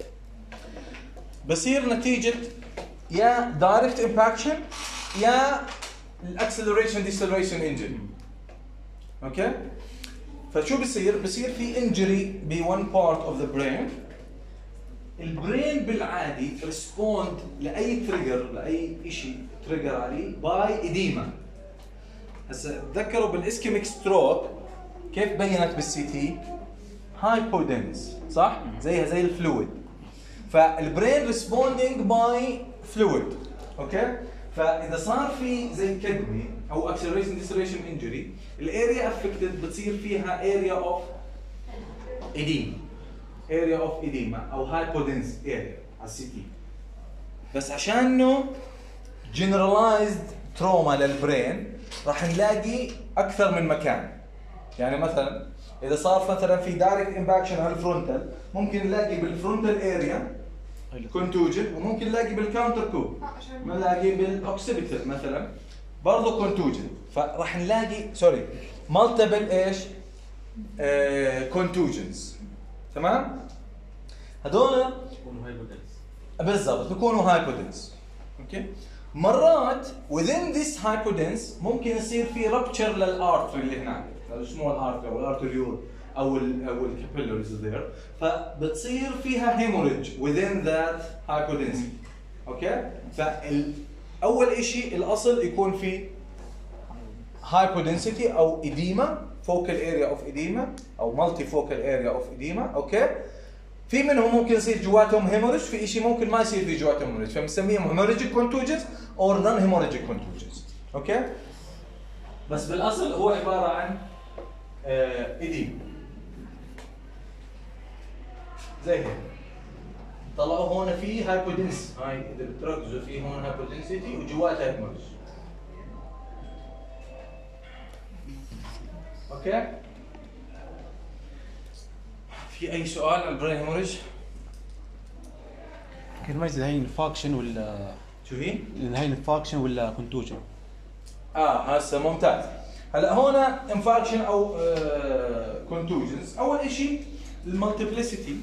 بصير نتيجه يا دايركت امباكشن يا الاكسلريشن ديسلريشن انجري. اوكي؟ فشو بصير؟ بصير في انجري ب one part of the brain. البرين بالعادي ريسبوند لاي تريجر لاي شيء تريجر عليه باي اديما. هسه تذكروا بالاسكيميك ستروك كيف بينت بالسي تي؟ هايبودنس، صح؟ زيها زي الفلويد. فالبرين ريسبوندينج باي فلويد، اوكي؟ فاذا صار في زي كدمه او اكسلريشن ديسلريشن انجري، الاريا افكتد بتصير فيها اريا اوف ايديما، اريا اوف ايديما او هايبودنس اريا على السي تي. بس عشانه جنرالايزد تروما للبرين راح نلاقي اكثر من مكان. يعني مثلا اذا صار مثلا في دايركت امباكشن على الفرونتال، ممكن نلاقي بالفرونتال اريا كونتوجن، وممكن نلاقي بالكاونتر كوب، نلاقي بالاوكسيبيتال مثلا برضه كونتوجن. فراح نلاقي مالتيبل ايش؟ كونتوجنز. تمام؟ هذول يكونوا هايبودنس بالضبط بيكونوا هايبودنس. اوكي؟ مرات within this hypodense ممكن يصير في rupture للارتري اللي هناك، السمول ارتري او الارتريول او الكابيلاريز there، فبتصير فيها hemorrhage within that hypodense. اوكي؟ فاول شيء الاصل يكون في hypodensity او edema، focal area of edema او multifocal area of edema. اوكي؟ في منهم ممكن يصير جواتهم هيموريج، في شيء ممكن ما يصير في جواتهم هيموريج، فبنسميهم هيموريجيك كونتوجنز او نون هيموريجيك كونتوجنز. اوكي؟ بس بالاصل هو عباره عن ايديم زي هيك. طلعوا هون في هايبودنس، هاي اذا بتركزوا في هون هايبودنسيتي وجواتها هيموريج. اوكي؟ في اي سؤال على البرين هيموريج؟ كيف نميز هاي انفاكشن ولا شو هي؟ هاي انفاكشن ولا كونتوجن؟ هسه ممتاز. هلا هون انفاكشن او كونتوجنز. اول شيء المالتيبلسيتي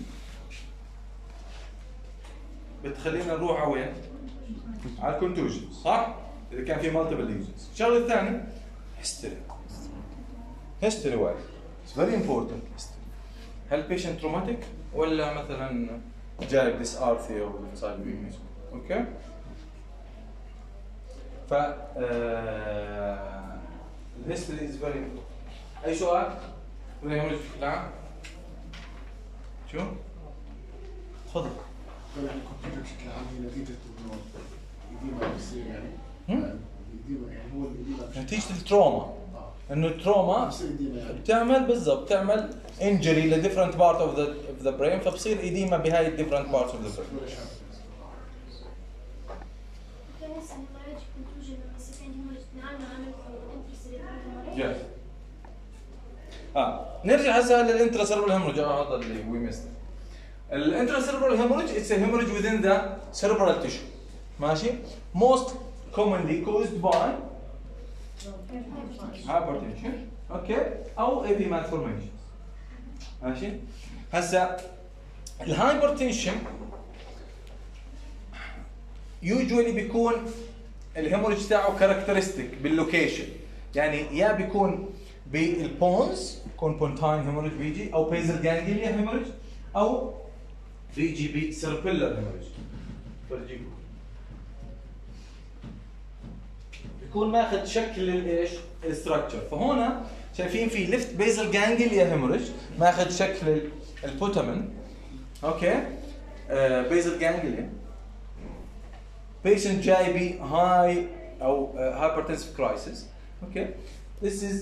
بتخلينا نروح على وين؟ على الكونتوجنز، صح؟ اذا كان في مالتيبل ليجنز. الشغله الثانيه هيستوري. هيستوري وايز فيري امبورتنت. هل بيشنت تروماتيك ولا مثلا جايب ديس ارثيا ولا صار ويكنس؟ اوكي؟ ف الهيستوري از فيري امبورتنت. اي سؤال؟ ولا يهمك بشكل عام؟ شو؟ تفضل. الكونتوجن بشكل عام هي نتيجة انه ايديما بتصير يعني ايديما، يعني هو الايديما نتيجة التروما. انه التروما بتعمل بالضبط بتعمل انجري لديفرنت بارت اوف ذا برين، فبصير ايديما بهاي الديفرنت بارتس اوف ذا برين. نرجع هسه للانترا سيربرال هيموريج. هذا اللي وي ميست. الانترا سيربرال هيموريج اتس ا هيموريج within the cerebral tissue. ماشي؟ most commonly caused by hypertension، اوكي؟ او اي في malformation. ماشي؟ هسه الهايبرتنشن يوجوالي بيكون الهيموريج تاعه كاركترستيك باللوكيشن، يعني يا بيكون بالبونز، يكون بونتاين هيموريج بيجي، او بيزل جانجليا هيموريج، او بيجي بسيربيلر هيموريج. فرجيكم بيكون ماخذ شكل الايش؟ الستراكشر. فهنا شايفين في ليفت بيزل جانجليا هيموريج ماخذ شكل البوتامين. اوكي؟ بيزل جانجليا. patient جاي ب high او hypertensive crisis. اوكي؟ This is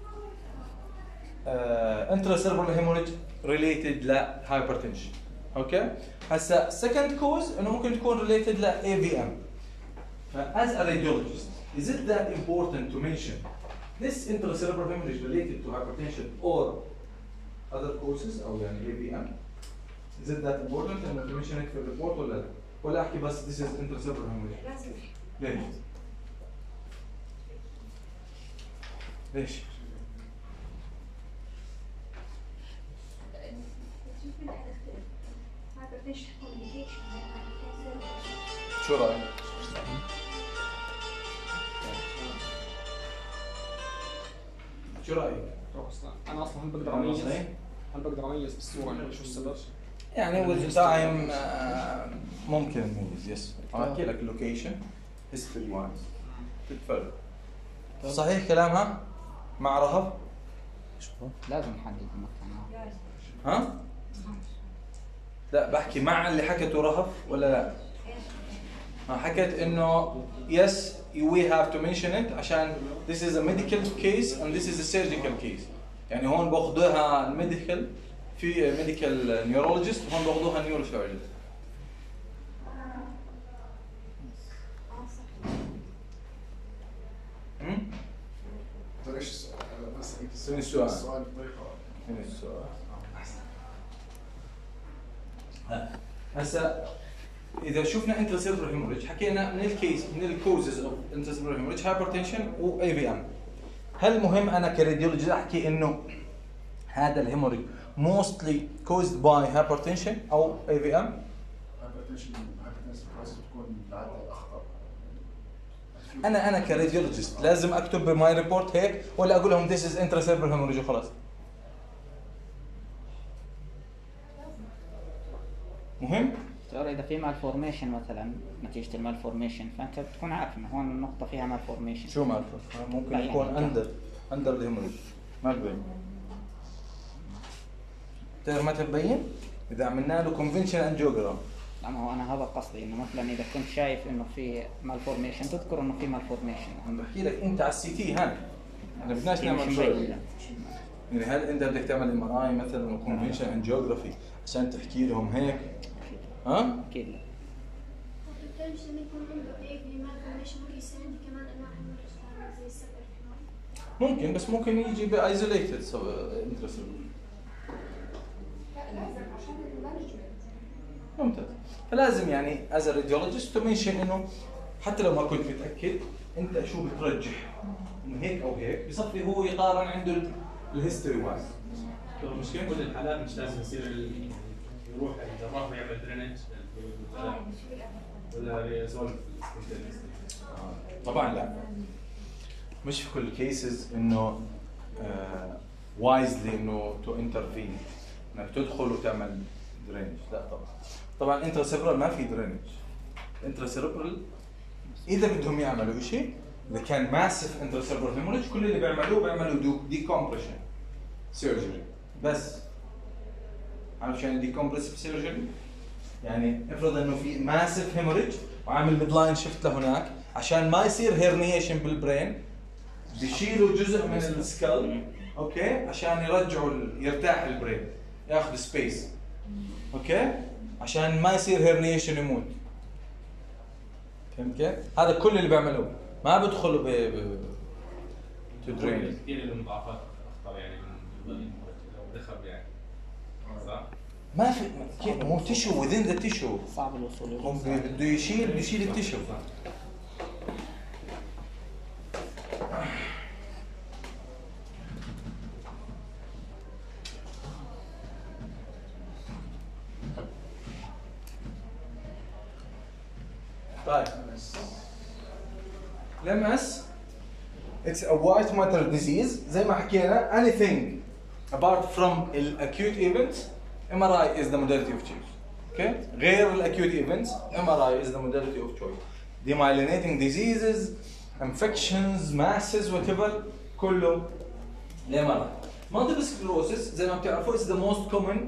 intracerebral hemorrhage related ل hypertension. اوكي؟ هسه second cause انه ممكن تكون related ل AVM. As a radiologist, is it that important to mention this intracerebral hemorrhage related to hypertension or other causes او يعني AVM? Is it that important انه to mention it في الريبورت ولا لا؟ ولا احكي بس this is intracerebral hemorrhage؟ لازم. ليش؟ ليش؟ شو رايك؟ شو رايك؟ انا اصلا هل بقدر اميز؟ هل بقدر اميز بالصوره يعني شو السبب؟ يعني with time ممكن نميز. يس احكي لك اللوكيشن هيستوري وايز تتفرق. صحيح كلامها مع رهب؟ لازم نحدد المكان. ها؟ لا بحكي مع اللي حكته رهف ولا لا؟ حكيت انه yes we have to mention it عشان this is a medical case and this is a surgical case. يعني هون باخذوها الميديكال في ميديكال نيورولوجيست وهون باخذوها نيوروسيرجن. ايش السؤال؟ بس فين السؤال؟ السؤال بطريقه فين السؤال؟ هسا اذا شفنا انترسيربرال هيموريج حكينا من الكيس من الكوزز اوف انترسيربرال هيموريج هايبرتنشن واي في ام. هل مهم انا كراديولوجي احكي انه هذا الهيموريج موستلي كوزد باي هايبرتنشن او اي في ام؟ هايبرتنشن بتكون بعد الاخطر. انا كراديولوجيست لازم اكتب بماي ريبورت هيك ولا اقول لهم ذيس از انترسيربرال هيموريج وخلاص؟ مهم؟ اذا في مالفورميشن مثلا نتيجه المالفورميشن فانت بتكون عارف انه هون النقطه فيها مالفورميشن. شو مالفورميشن؟ ممكن يكون اندر الهيموريج ما ببين. بتقدر ما تبين؟ اذا عملنا له كونفنشن انجيوجرام. لا ما هو انا هذا قصدي انه مثلا اذا كنت شايف انه في مالفورميشن تذكر انه في مالفورميشن. عم بحكي لك انت على السي تي هان. احنا بدناش نعمل شغل. يعني هل انت بدك تعمل ام ار اي مثلا كونفنشن انجيوجرافي عشان تحكي لهم هيك؟ ها؟ اكيد لا. الدكتور مش لما يكون عنده اي في مالفورميشن ممكن يصير عندي كمان انواع هيموريج زي السكر كمان. ممكن بس ممكن يجي بايزوليتد انترسيربرال. لازم عشان المانجمنت. ممتاز. فلازم يعني از راديولوجيست تو منشن انه حتى لو ما كنت متاكد انت شو بترجح انه هيك او هيك بصفي هو يقارن عنده الهيستوري وايز. مش كل الحالات مش لازم يصير يروح الجراح ويعمل درينج ولا ريزولف. طبعا لا مش في كل الكيسز انه وايزلي انه تو انترفين انك تدخل وتعمل درينج. لا طبعا انترسيربرال ما في درينج. انترسيربرال اذا بدهم يعملوا شيء اذا كان ماسف انترسيربرال هيموريج كل اللي بيعملوا ديكومبريشن سيرجري بس. عارف شو يعني ديكومبريسيف سيرجري؟ يعني افرض انه في ماسف هيموريج وعامل ميدلاين شيفت لهناك عشان ما يصير هيرنيشن بالبرين بيشيلوا جزء من السكال اوكي عشان يرجعوا يرتاح البرين ياخذ سبيس اوكي عشان ما يصير هيرنيشن يموت. فهمت كيف؟ هذا كل اللي بيعملوه ما بدخلوا تدرين. كثير المضاعفات اخطر يعني من لو دخل يعني صح؟ ما في كيف مو تيشو within the tissue صعب الوصول له. هم بده يشيل التيشو. طيب LMS it's a white matter disease زي ما حكينا anything apart from acute events MRI is the modality of choice. Okay? غير acute events MRI is the modality of choice. Demyelinating diseases, infections, masses, whatever كله MRI. Multiple sclerosis زي ما بتعرفوا is the most common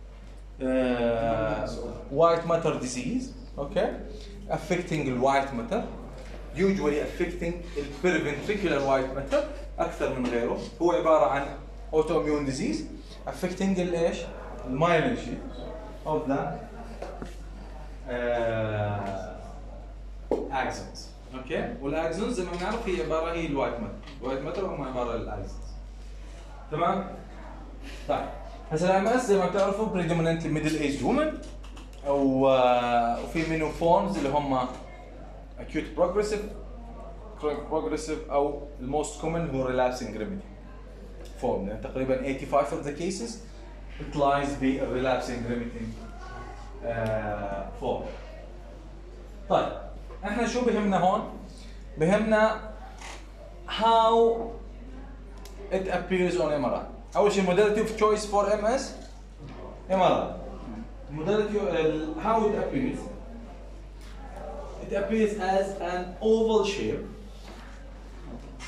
white matter disease. Okay? Affecting the white matter. Usually affecting the periventricular white matter أكثر من غيره. هو عبارة عن autoimmune disease affecting الايش؟ المايلين شيت of the axons. اوكي؟ والاكسونز زي ما بنعرف هي عبارة هي الوايت ماتر هم عبارة عن الاكسونز. تمام؟ طيب هسه الام اس زي ما بتعرفوا predominantly middle aged women او وفي منه فورمز اللي هم acute progressive chronic progressive او الموست كومن هو relapsing remitting form. يعني تقريبا 85 of the cases it lies be a relapsing remitting form. طيب احنا شو بهمنا هون؟ بهمنا how it appears on MRI. اول شيء modality of choice for MS MRI. Modality how it appears. It appears as an oval shape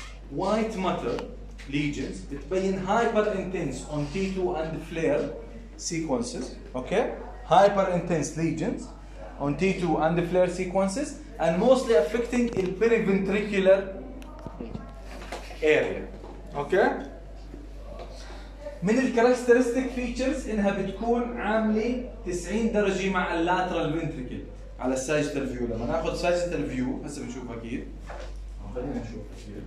white matter lesions بتبين hyper intense on T2 and flare sequences, okay, hyper intense lesions on T2 and the flare sequences, and mostly affecting the periventricular area. Okay. من الكاركترستيك فيتشرز انها بتكون عامله 90 درجه مع اللاترال فنتريكل على الساجيتال فيو. لما ناخذ ساجيتال فيو هسه بنشوف اكيد، خلينا نشوف اكيد.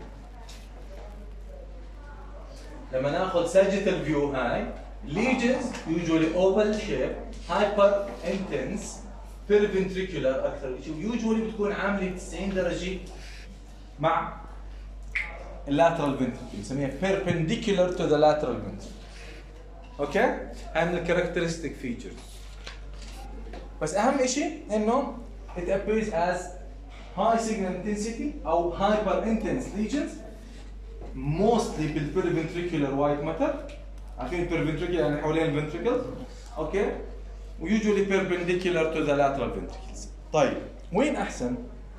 لما ناخذ ساجيتال فيو هاي lesions usually oval shape hyper intense periventricular اكثر شيء usually بتكون عامله 90 درجه مع اللاترال فنتريكل، نسميها perpendicular to the lateral ventricle. اوكي؟ هاي من الكاركترستيك فيتشرز. بس اهم شيء انه it appears as high signal intensity او hyper intense lesions mostly بالperiventricular white matter. عارفين periventricular يعني حوالين الفنتريكلز. اوكي؟ ويوجولي perpendicular to the lateral ventricles. طيب وين احسن؟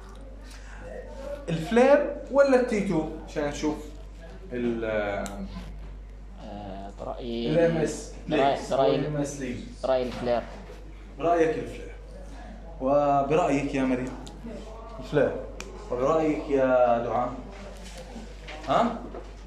الفلير ولا التي 2 عشان نشوف برأيي الام اس برأيي الفلير. برأيك الفلير، وبرأيك يا مريم الفلير، وبرأيك يا دعاء ها؟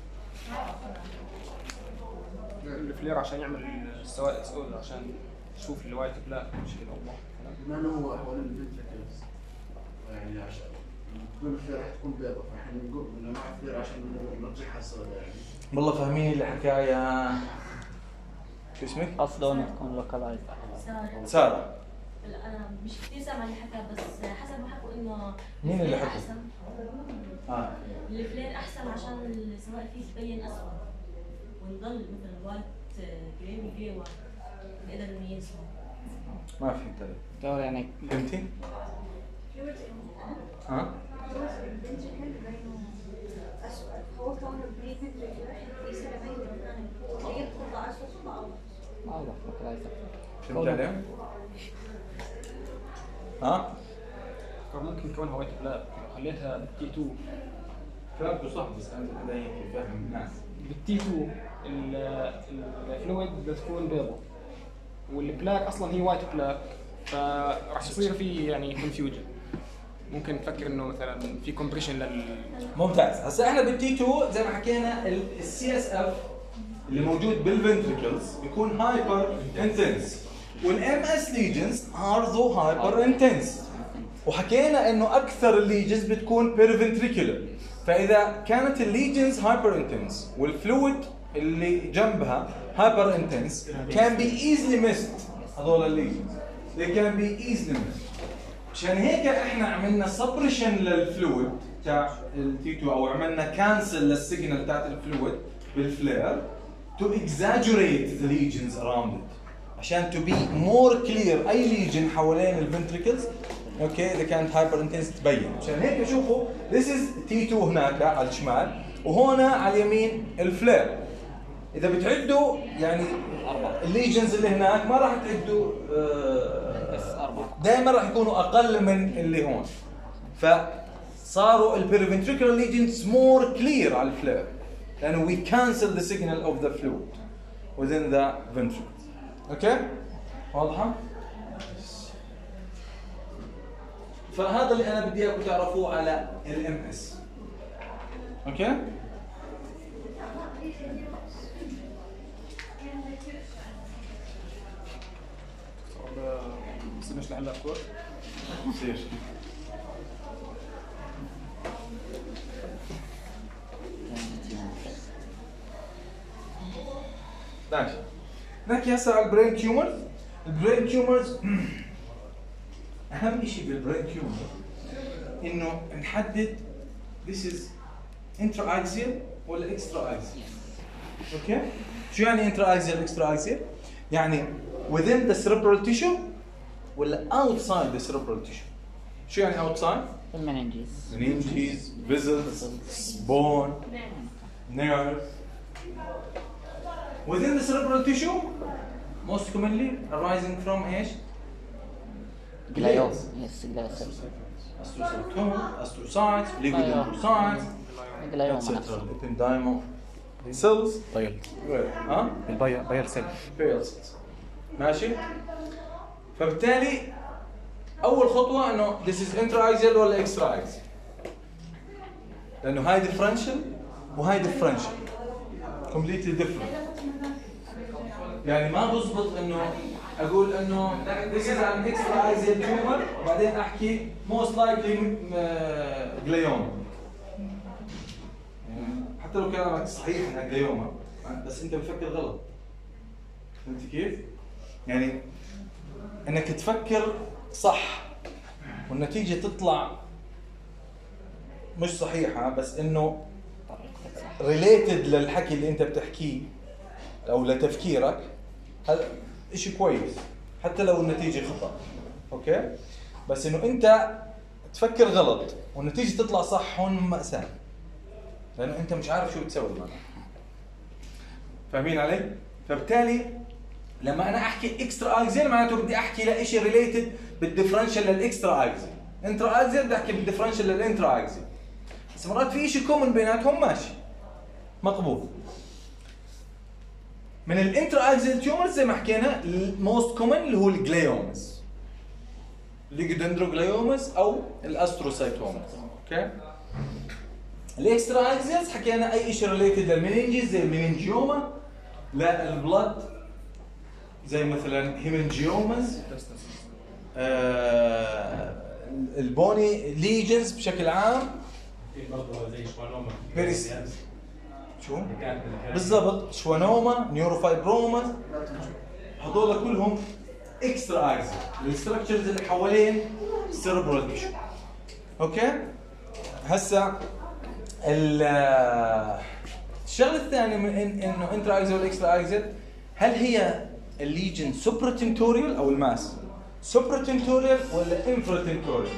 الفلير عشان يعمل السوائل سوداء عشان تشوف الوايت بلاك مشكلة والله. بما انه هو حوالين الفنتريكلز يعني عشان تكون الفلير راح تكون بيضاء، فاحنا بنقول انه مع الفلير عشان نرجعها سوداء يعني. والله فاهمين اللي حكاية. شو اسمك؟ قصده انه تكون لوكالايز. سارة. انا مش كثير سامع اللي حكى، بس حسب ما حكوا انه مين اللي حكى؟ احسن. الفلير احسن عشان السوائل فيه تبين اسود ونضل مثل وايت جرين جري وايت نقدر نميزهم. ما فهمت عليك. دور يعني فهمتي؟ ها؟ هو كونه بريفنتريكولار يصير يبين تلاقيه بتطلع اسود وتطلع ابيض. واضح لوكالايز. فهمت عليه؟ ها؟ ممكن يكونها وايت بلاك لو خليتها بالتي 2. كلامك صح بس انا بدي فاهم الناس. بالتي 2 الفلويد بتكون بيضاء والبلاك اصلا هي وايت بلاك، فراح يصير في يعني كونفيوجن. ممكن تفكر انه مثلا في كومبريشن ممتاز. هسه احنا بالتي 2 زي ما حكينا السي اس اف اللي موجود بالفنتريكلز بيكون هايبر انتنس، والام اس ليجنز ار ذو هايبر انتنس، وحكينا انه اكثر الليجنز بتكون بيرفنتريكولر. فاذا كانت الليجنز هايبر انتنس والفلويد اللي جنبها هايبر انتنس كان بي ايزلي ميست. هذول الليجنز they can be easily missed. عشان هيك احنا عملنا سبريشن للفلويد تاع التي 2 او عملنا كانسل للسيجنال تاعت الفلويد بالفلير to exaggerate the lesions around it عشان to be more clear اي ليجن حوالين الفنتريكلز اوكي اذا كانت هايبر انتنس تبين. عشان هيك شوفوا this is تي 2 هناك على الشمال وهنا على اليمين الفلير. اذا بتعدوا يعني الليجنز اللي هناك ما راح تعدوا دائما راح يكونوا اقل من اللي هون، فصاروا البيرفنتريكولار ليجنز مور كلير على الفلير لانه we cancel the signal of the fluid within the ventricle. اوكي؟ واضحه؟ فهذا اللي انا بدي اياكم تعرفوه على الام اس. اوكي؟ بس نشرح لها كور. سير. ماشي. نحكي هسه على البرين تيومرز. البرين تيومرز أهم شيء بالبرين تيومر إنه نحدد this is intra-axial ولا extra-axial. أوكي؟ شو يعني intra-axial extra-axial؟ يعني within the cerebral tissue ولا outside the cerebral tissue. شو يعني outside؟ meninges, vessels, bone, nerve. Within the cerebral tissue, most commonly arising from ايش؟ Glioma. Yes, glioma. Astrocytes, oligodendrocytes, etc. Ependymal cells. بايل. ها؟ البايل سيل. Bile cells. ماشي؟ فبالتالي اول خطوه انه this is intra-axial ولا extra-axial، لانه هاي differential وهاي differential completely different. يعني ما بزبط انه اقول انه this is an extra-axial tumor وبعدين احكي most likely glioma. حتى لو كلامك صحيح انها glioma بس انت بفكر غلط. فهمت كيف؟ يعني انك تفكر صح والنتيجه تطلع مش صحيحه، بس انه ريليتد للحكي اللي انت بتحكيه او لتفكيرك، هذا شيء كويس حتى لو النتيجه خطا. اوكي؟ بس انه انت تفكر غلط والنتيجه تطلع صح، هون مأساة، لانه انت مش عارف شو بتسوي معنا. فاهمين علي؟ فبالتالي لما انا احكي اكسترا اكزيال معناته بدي احكي لشيء ريليتد بالديفرنشال للاكسترا اكزيال، انترا اكزيال بدي احكي بالديفرنشال للانترا اكزيال. بس مرات في شيء كومن بيناتهم ماشي مقبول. من الانترا اكزيال تيومرز زي ما حكينا الموست كومن اللي هو الجليومز، الليجودندروجليومز او الاستروسايتومز. اوكي؟ الاكسترا اكزيالز حكينا اي شيء ريليتد للمينينجز زي المينينجيوما، لا البلد زي مثلا هيمنجيومز، البوني ليجنز بشكل عام، زي شوانوما شو؟ بالضبط شوانوما، نيوروفايبروما، هذول كلهم اكسترا اكزيال، الستراكشرز اللي حوالين السيربرال تيشو. اوكي؟ هسا الشغله الثانيه من انه انترا اكزيال والاكسترا اكزيال، هل هي الليجن سوبراتنتوريال او الماس سوبراتنتوريال ولا انفراتنتوريال؟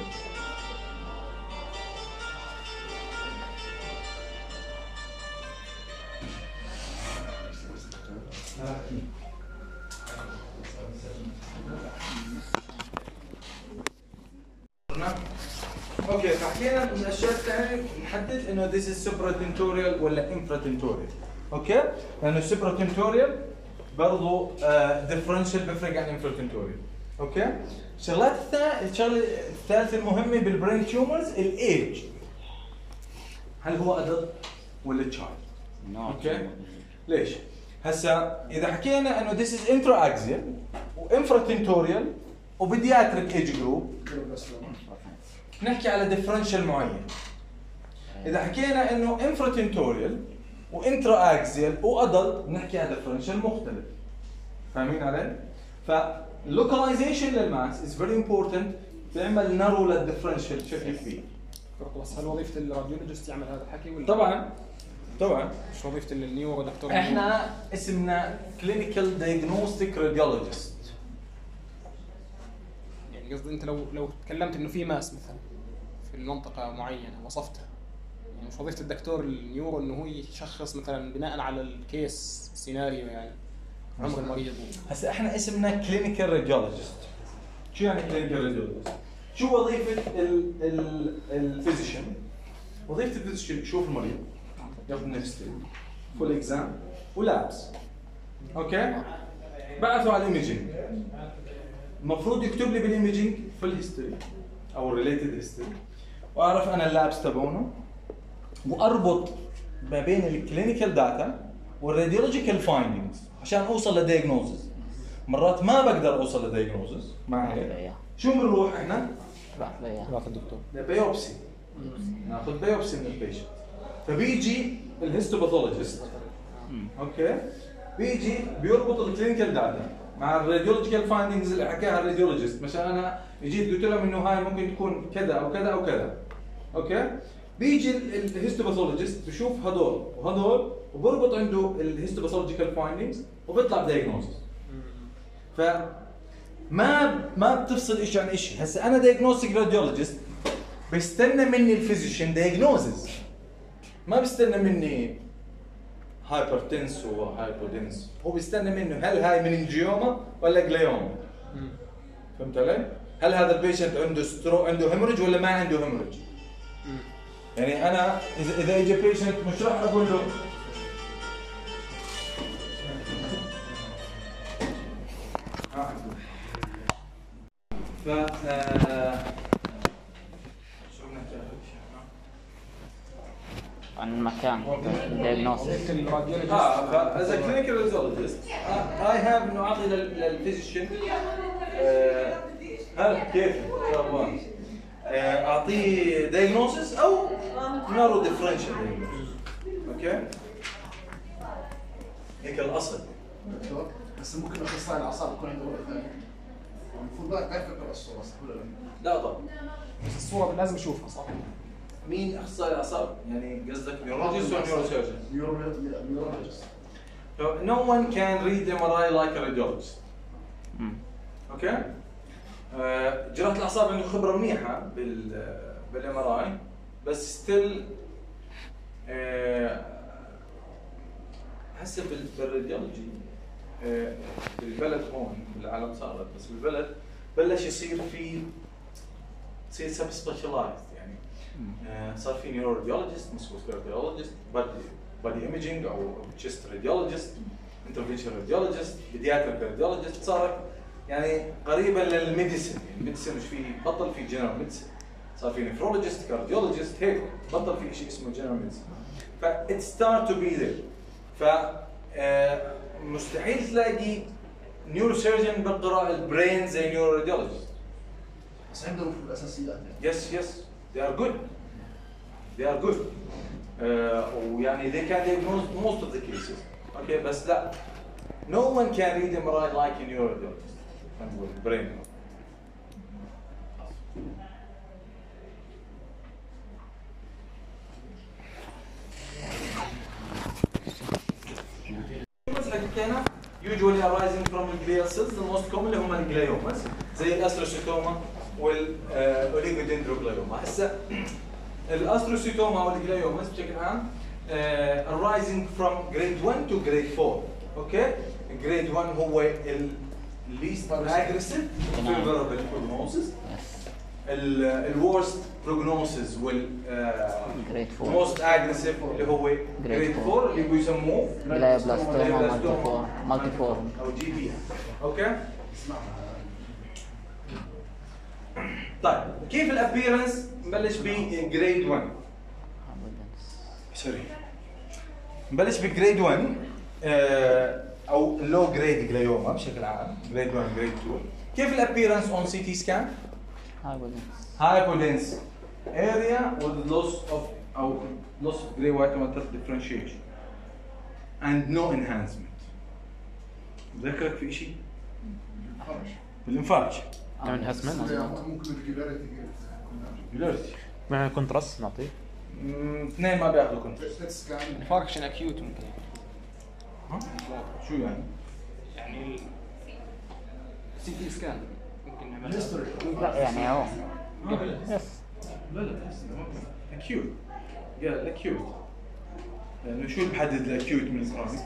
اوكي، فحكينا من الاشياء الثانيه نحدد انه this is supratentorial ولا infratentorial. اوكي؟ لانه supratentorial برضه differential بيفرق عن infratentorial. اوكي؟ الشغله الثالثه المهمه بالبرين تيومرز الايج. هل هو ادلت ولا تشايلد؟ اوكي؟ ليش؟ هسا اذا حكينا انه this is intra-axial وinfratentorial وبيدياتريك ايج جروب نحكي على ديفرنشال معين. اذا حكينا انه انفراتنتوريال وانترا اكزيال وادلت نحكي على ديفرنشال مختلف. فاهمين علي؟ فاللوكاليزيشن للماس از فيري امبورتنت، بيعمل نارو للديفرنشال بشكل كبير. بس هل وظيفه الراديولوجيست يعمل هذا الحكي ولا؟ طبعا مش وظيفه النيورو دكتور؟ احنا اسمنا كلينيكال دايجنوستيك راديولوجيست. يعني قصدي انت لو تكلمت انه في ماس مثلا في المنطقه معينه وصفتها، يعني مش وظيفه الدكتور النيورو انه هو يشخص مثلا بناء على الكيس سيناريو يعني عمر المريض. هسه احنا اسمنا كلينيكال راديولوجيست. شو يعني كلينيكال راديولوجيست؟ شو وظيفه الفيزيشن؟ وظيفه الفيزيشن يشوف المريض، ياخذ نفسه، فول اكزام ولابس. اوكي؟ بعثوا على الايميجينج. المفروض يكتب لي بالايميجينج في الهيستوري او الريليتد هيستوري، واعرف انا اللابس تبعونه، واربط ما بين الكلينيكال داتا والراديولوجيكال فايندينجز عشان اوصل لدياجنوزز. مرات ما بقدر اوصل لدياجنوزز معي، شو بنروح احنا؟ راح الدكتور لبيوبسي، ناخذ بيوبسي من البيشنت. فبيجي الهيستوباثولوجيست، اوكي، بيجي بيربط الكلينيكال داتا مع الراديولوجيكال فايندينجز اللي حكاها الراديولوجيست. مثلا انا جيت قلت لهم انه هاي ممكن تكون كذا او كذا او كذا، اوكي، بيجي الهيستوباثولوجيست بشوف هذول وهذول وبربط عنده الهيستوباثولوجيكال فايندينجز وبيطلع دايجنوستس. ما بتفصل شيء عن شيء. هسه انا دايجنوستيك راديولوجيست بيستنى مني الفيزيشن دايجنوزز، ما بيستنى مني هايبرتنس وهايبودنس، هو بيستنى منه هل هاي مننجيوما ولا جليوما. فهمت علي؟ هل هذا البيشنت عنده هيموريج ولا ما عنده هيموريج؟ يعني انا اذا اجى بيشنت مش راح اقول له ف شو بنحكي عن المكان diagnosis. as a clinical radiologist I have انه اعطي للفيزيشن هل كيف شباب اعطيه diagnosis او نارو differential diagnosis. اوكي هيك الاصل. دكتور بس ممكن اخصائي الاعصاب يكون عنده رؤيه ثانيه. المفروض ما يفكر الصوره صح ولا لا؟ لا طبعا. بس الصوره لازم نشوفها صح؟ مين اخصائي اعصاب؟ يعني قصدك نيورولوجيست ولا نيوروسيرجن؟ نيورولوجيست. No one can read MRI like a radiologist. اوكي؟ جراحة الاعصاب عنده خبرة منيحة بالام ار اي بس ستيل هسه بالراديولوجي بالبلد هون بالعالم صارت بس بالبلد بلش يصير تصير سب سبيشلايزد يعني صار في نيورو راديولوجيست مسكوسكولار راديولوجيست بادي ايمجينج او تشيست راديولوجيست انترفنشن راديولوجيست بيدياتريك راديولوجيست صارت يعني قريبه للميديسن يعني الميديسن مش في بطل في جنرال ميديسن صار في نفرولوجيست كارديولوجيست هيك بطل في شيء اسمه جنرال ميديسن ف it start to be there ف مستحيل تلاقي نيورو سيرجن بقرا البرين زي نيورو راديولوجيست بس عندهم في الاساسيات yes they are good ويعني they can diagnose most of the cases okay بس لا no one can read MRI like a neuro radiologist نقول brain حكينا usually arising from the glial cells the most common اللي هم الجلايوماز زي الاستروسيتوما والاوليغودندروجلايوما. هسه الاستروسيتوما والجلايوماز بشكل عام arising from grade 1 to grade 4 اوكي grade 1 هو ال least aggressive favorable prognosis الورست prognosis وال most aggressive اللي هو grade 4 اللي بيسموه glioblastoma multiforme او جي بي اوكي. طيب كيف الابيرنس؟ نبلش بجريد 1 سوري نبلش بجريد 1 او لو جريد جلايوما بشكل عام جريد 1 جريد 2. كيف الابيرنس اون سي تي سكان؟ hypodense area with loss of gray white matter differentiation and no enhancement. ذكرك في شيء؟ بالانفارج enhancement ممكن الجلاريتي مع كونتراست نعطيه اثنين ما بياخذوا كونتراست. انفاركشن اكيوت ممكن شو يعني؟ يعني سي تي سكان ممكن نعملها لا يعني هو لا اكيوت قال اكيوت لانه شو اللي بحدد الاكيوت من الكرونيك؟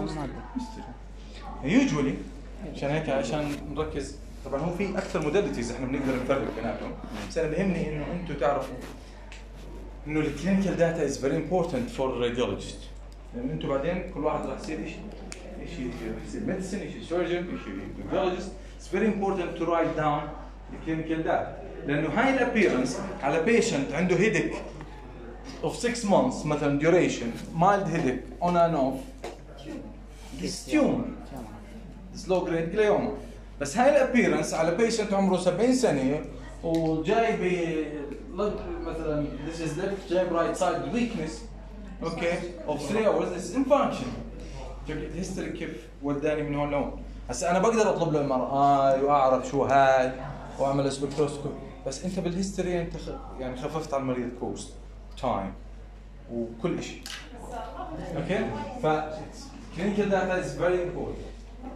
يوجولي عشان هيك عشان نركز طبعا هو في اكثر موداليتيز احنا بنقدر نفرق بيناتهم بس انا بهمني انه انتم تعرفوا انه الكلينيكال داتا از فيري امبورتنت فور راديولوجيست لان انتم بعدين كل واحد راح يصير شيء يصير ميديسن شيء سيرجن شيء راديولوجيست اتس فيري امبورتنت تو رايت داون الكلينيكال داتا لانه هاي الابيرنس على بيشنت عنده هيدك of 6 months مثلا duration mild headache on and off it's tumor it's low grade glioma بس هاي الابيرنس على بيشنت عمره 70 سنه وجاي مثلا this is left جاي right side weakness okay of 3 hours this is infarction الهيستوري كيف وداني من هون لهون. هسه انا بقدر اطلب له MRI واعرف شو هاي واعمل سبكتروسكوب بس انت بالهيستوري انت يعني خففت على المريض كوست تايم وكل شيء اوكي ف clinical data is very important.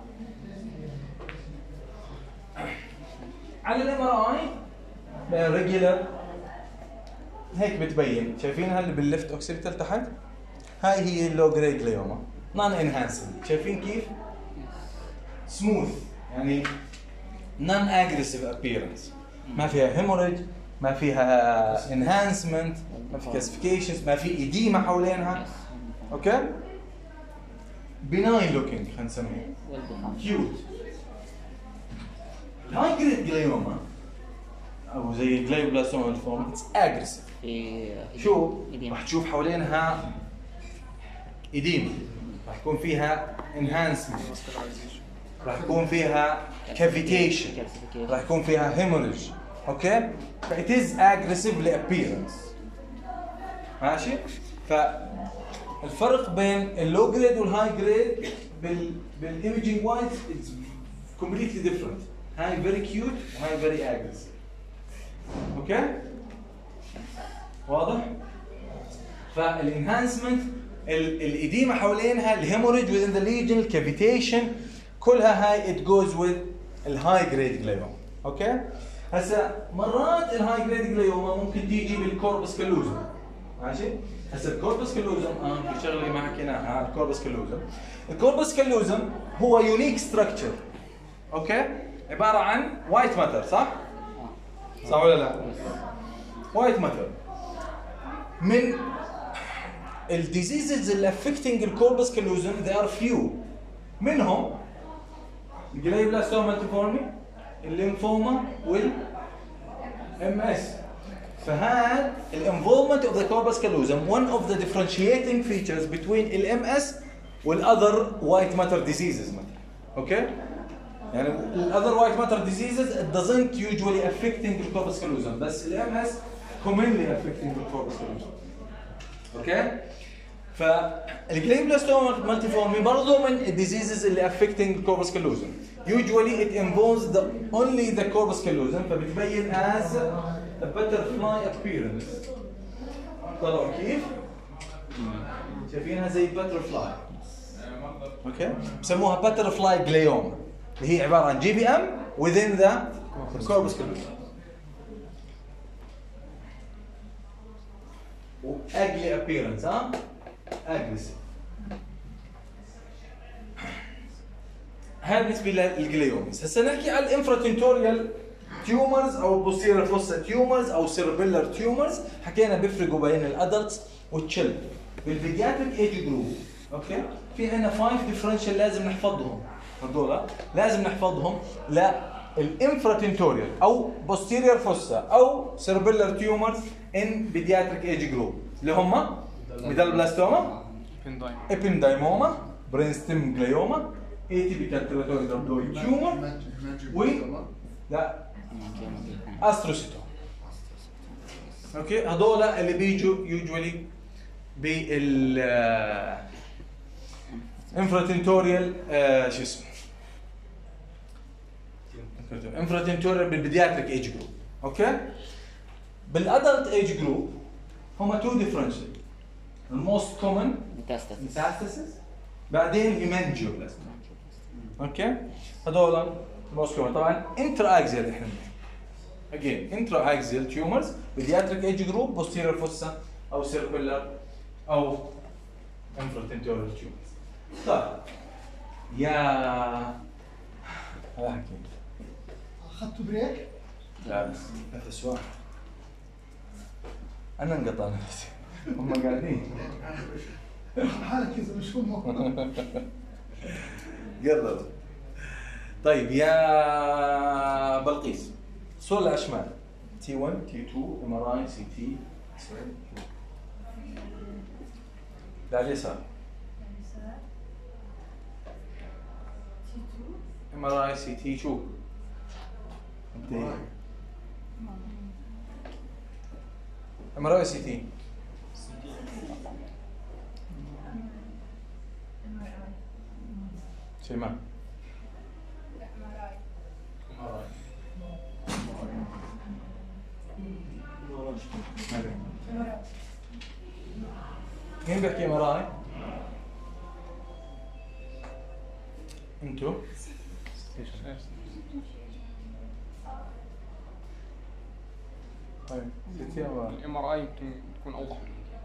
على الام ار اي ريجولار هيك بتبين شايفينها اللي بالليفت اوكسيبيتال تحت هاي هي اللو جريد جليوما نون انهانسنج شايفين كيف سموث يعني نون اجريسيف ابييرنس ما فيها هيموريج ما فيها انهانسمنت ما في كلاسيفيكيشنز ما في ايديما حوالينها اوكي بناين لوكينج خلينا نسميه كيوت. الهاي جريد جليوما او زي glioblastoma مالتيفورمي اتس اجريسيف. شو راح تشوف حوالينها إديمة، راح يكون فيها enhancement، راح يكون فيها cavitation، راح يكون فيها hemorrhage. اوكي؟ ف it is aggressive appearance. ماشي؟ فالفرق بين اللو جريد والهاي جريد بالايمجينج وايز it's completely different. هاي very cute وهاي very aggressive. اوكي؟ واضح؟ فالانهانسمنت الإديمة حوالينها، الهيموريج within the lesion، الكافيتيشن، كلها هاي it goes with الهاي جريد جليوما. اوكي؟ هسا مرات الهاي جريد جليوما ممكن تيجي بالكوربس كالوزم. ماشي؟ هسا الكوربس كالوزم في شغله ما حكيناها. الكوربس كالوزم، الكوربس كالوزم هو يونيك ستراكشر. اوكي؟ عبارة عن وايت ماتر، صح؟ صح ولا لا؟ وايت ماتر. من الديزيزز اللي affecting الكوربس كالوزم there are few منهم الجليوبلاستوما مالتيفورمي، الليمفوما، والMS. فهذا الانفولمنت of the corpus callosum one of the differentiating features between الMS والother white matter diseases مثلا. اوكي؟ يعني الother white matter diseases it doesn't usually affecting the corpus callosum، بس الMS commonly affecting the corpus callosum. اوكي؟ فالجليوبلاستوما مالتيفورمي برضه من الديزيزز اللي affecting the corpus callosum. Usually it involves only the corpus callosum، فبتبين as a butterfly appearance. طلعوا كيف؟ شايفينها زي butterfly. اوكي؟ بسموها butterfly glioma اللي هي عبارة عن GBM within the corpus callosum. ugly appearance، ها؟ aggressive. هذا بالنسبه للجليومز. هسه نحكي على الانفراتنتوريال تيومرز او بوستيريور فوسا تيومرز او سيربيلر تيومرز. حكينا بيفرقوا بين الادلتس والتشيلد. بالبيدياتريك ايج جروب اوكي في عندنا 5 ديفرنشال لازم نحفظهم. هذول لازم نحفظهم للانفراتنتوريال او بوستيريور فوسا او سيربيلر تيومرز ان بيدياتريك ايج جروب اللي هم ميدالبلاستوما، ابندايموما، برينستيم جليوما، atypical territorial rhabdoid tumor لا استروسيتوم. اوكي هذول اللي بيجوا يوجوالي بال انفراتنتوريال شو اسمه انفراتنتوريال بالبيدياتريك ايج جروب. اوكي بالادلت ايج جروب هم تو ديفرنشال. الموست كومن ميتاستاسيس، بعدين هيمانجيوبلاستوما. اوكي هذول الموست كومن. طبعا انترا اكزيال احنا اجين انترا اكزيال تيومرز بيدياتريك ايج جروب بوستيريور فوسا او سيركولار او انفراتنتوريال تيومرز. طيب يا حكيم اخذتوا بريك؟ لا بس نفس واحد. انا انقطع نفسي هم قاعدين حالك يا زلمه شو قرب. طيب يا بلقيس صور الاشمال T1 T2 MRI CT لا على اليسار MRI CT شو MRI CT شيماء مين بيحكي MRI؟ انتو؟ طيب CT أو الMRI يمكن تكون اوضح.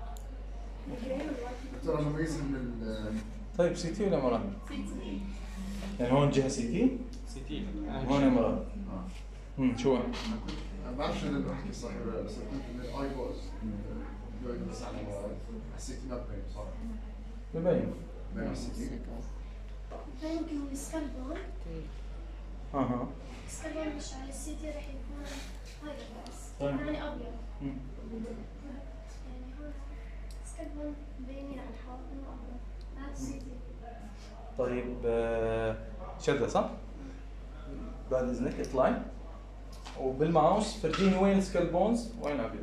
ترى انا ميز من طيب CT ولا MRI؟ يعني هون جهة CT؟ هون MRI. شو؟ ما بعرفش انا اللي بحكي صح ولا لا، بس كنت من الاي بوز بس على حسيت انها بين صراحه ببين بين السيتي يمكن السكالبون اها سكالبون مش على السي تي راح يكون هاي بس طيب. يعني ابيض. مم. يعني هون سكالبون باينين على الحائط انه ابيض. هذا السي تي. طيب شدة صح؟ بعد اذنك اطلعي وبالماوس فرجيني وين السكال بونز وين ابيض.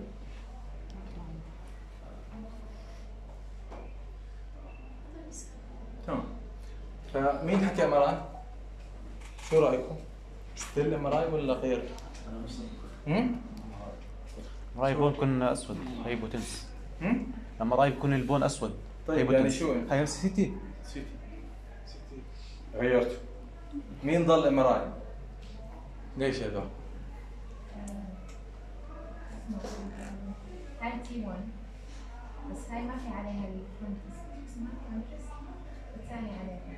تمام. فمين حكى ام ار اي؟ شو رايكم؟ ستيل ام ار اي ولا غير؟ راي بون يكون اسود هايبوتنس. لما راي يكون البون اسود. طيب يعني شو هاي سي تي. سي تي غيرته. مين ضل ام ار اي؟ ليش هذول؟ هاي تي 1 بس هاي ما في عليها الكونترست اسمها كونترست والثانية عليها.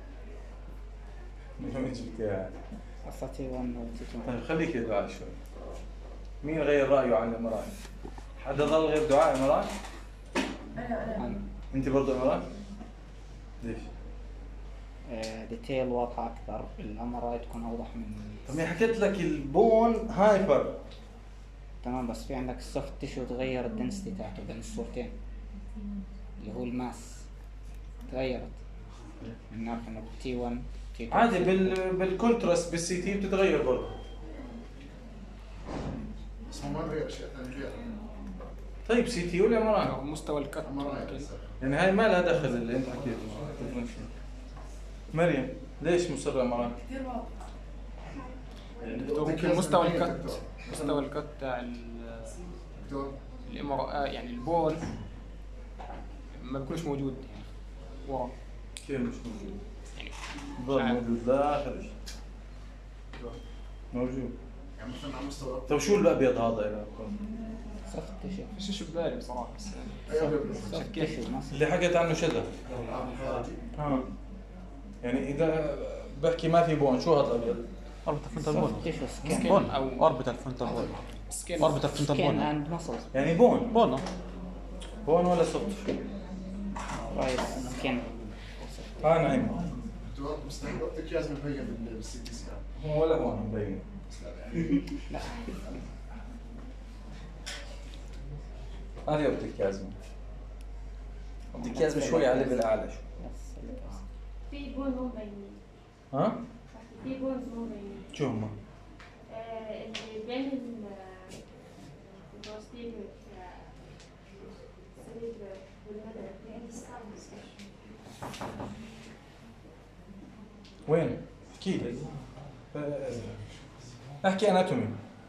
من وين جبتيها؟ اصلا تي 1 و تي 2. طيب خليك يا دعاء شوي. مين غير رايه عن الام ار اي؟ حدا ضل غير دعاء ام ار اي؟ أنا انت برضه ام ار اي؟ ليش؟ ديتيل واضحة أكثر، الام ار اي تكون أوضح من. طب ما حكيت لك البون هايبر. تمام بس في عندك السوفت تيشو تغير الدنسيتي تاعته بين الصورتين اللي هو الماس تغيرت. نعرف انه تي 1 تي 2 عادي بالكونتراست بالسي تي بتتغير برضه. بس ما نغير اشياء ثانيه فيها. طيب سي تي ولا ام ار اي؟ مستوى الكت ممكن. يعني هاي ما لها دخل اللي انت حكيته. مريم ليش مصر ام ار اي؟ كثير واضح. ممكن مستوى الكت تاع الام ار يعني البون ما بيكونش موجود يعني ورا. كيف مش موجود؟ البون موجود لاخر شيء. موجود. يعني مثلا على مستوى. طيب شو الابيض هذا اذا سوفت تيشو؟ فيش شو ببالي بصراحه بس سوفت تيشو اللي حكيت عنه شذا. يعني اذا بحكي ما في بون شو هذا الابيض؟ اوربيتال فرونتال بون. سوفت تيشو سكين بون او اوربيتال فرونتال بون. اوربيتال فرونتال سكين بون. اند ماسلز. يعني بون بون بون ولا سوفت؟ رايت سكين. نعم. مستحيل وقتك لازم يبين بالسي تي سكان. هو ولا هون مبين. لا هذه اوبتيك كازما. اوبتيك كازما شوي على ليفل اعلى شوي. في بون مو مبينين. ها؟ في بونز مو مبينين. شو هم؟ اللي بين البروستيل والسرير والمدى اللي عند السكالبس. وين؟ احكي لي. احكي اناتومي.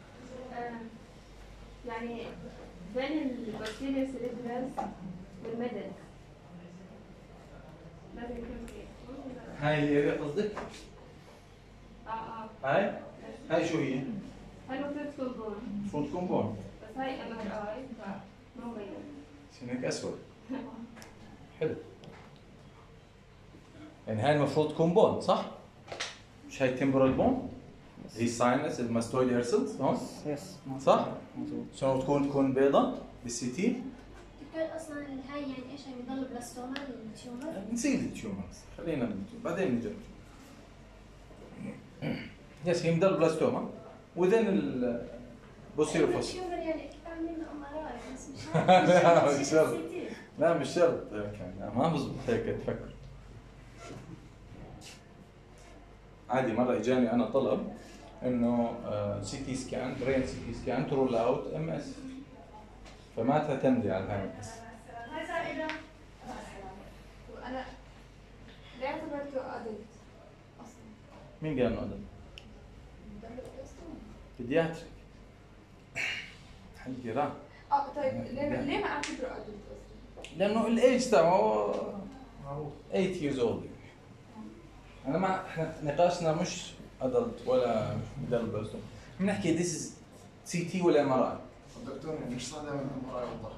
يعني بين البروستيل سيريبرالز والمدى. لازم يكون في. هاي الاريا قصدك؟ هاي شو هي؟ هاي المفروض تكون بون. المفروض تكون بون. بس هاي ام ار اي فمو مبين. هيك اسود. حلو. يعني هاي المفروض تكون بون صح؟ مش هاي تمبرال بون؟ هي ساينس الماستويد ايرسلز هون؟ يس صح؟ مظبوط. شلون تكون بيضة بالسي تي؟ دكتور اصلا هاي يعني ايش يعني يضل بلاستوما التيومر؟ نسيب التيومرز خلينا بعدين نجي. يس هي مدل بلاستوما وذن البوسيروفوس. التيومر يعني اكيد عاملين ام ار اي بس مش لا مش شرط. لا مش شرط ما بزبط هيك تفكر. عادي مرة اجاني انا طلب انه سي تي سكان برين سي تي سكان ترول اوت ام اس فما تعتمدي على هاي بس. هاي سائلة وأنا ليه اعتبرته أدلت أصلا؟ مين قال انه ادلت؟ بيدياتريك. حقي راح. طيب ليه ما اعتبره أدلت أصلا؟ لانه الايج تبعه 8 years old. انا ما احنا نقاشنا مش ادلت ولا مدل بلاستوم. بنحكي this is CT ولا MRI. الدكتور يعني مش صار دائما ام ار اي والله.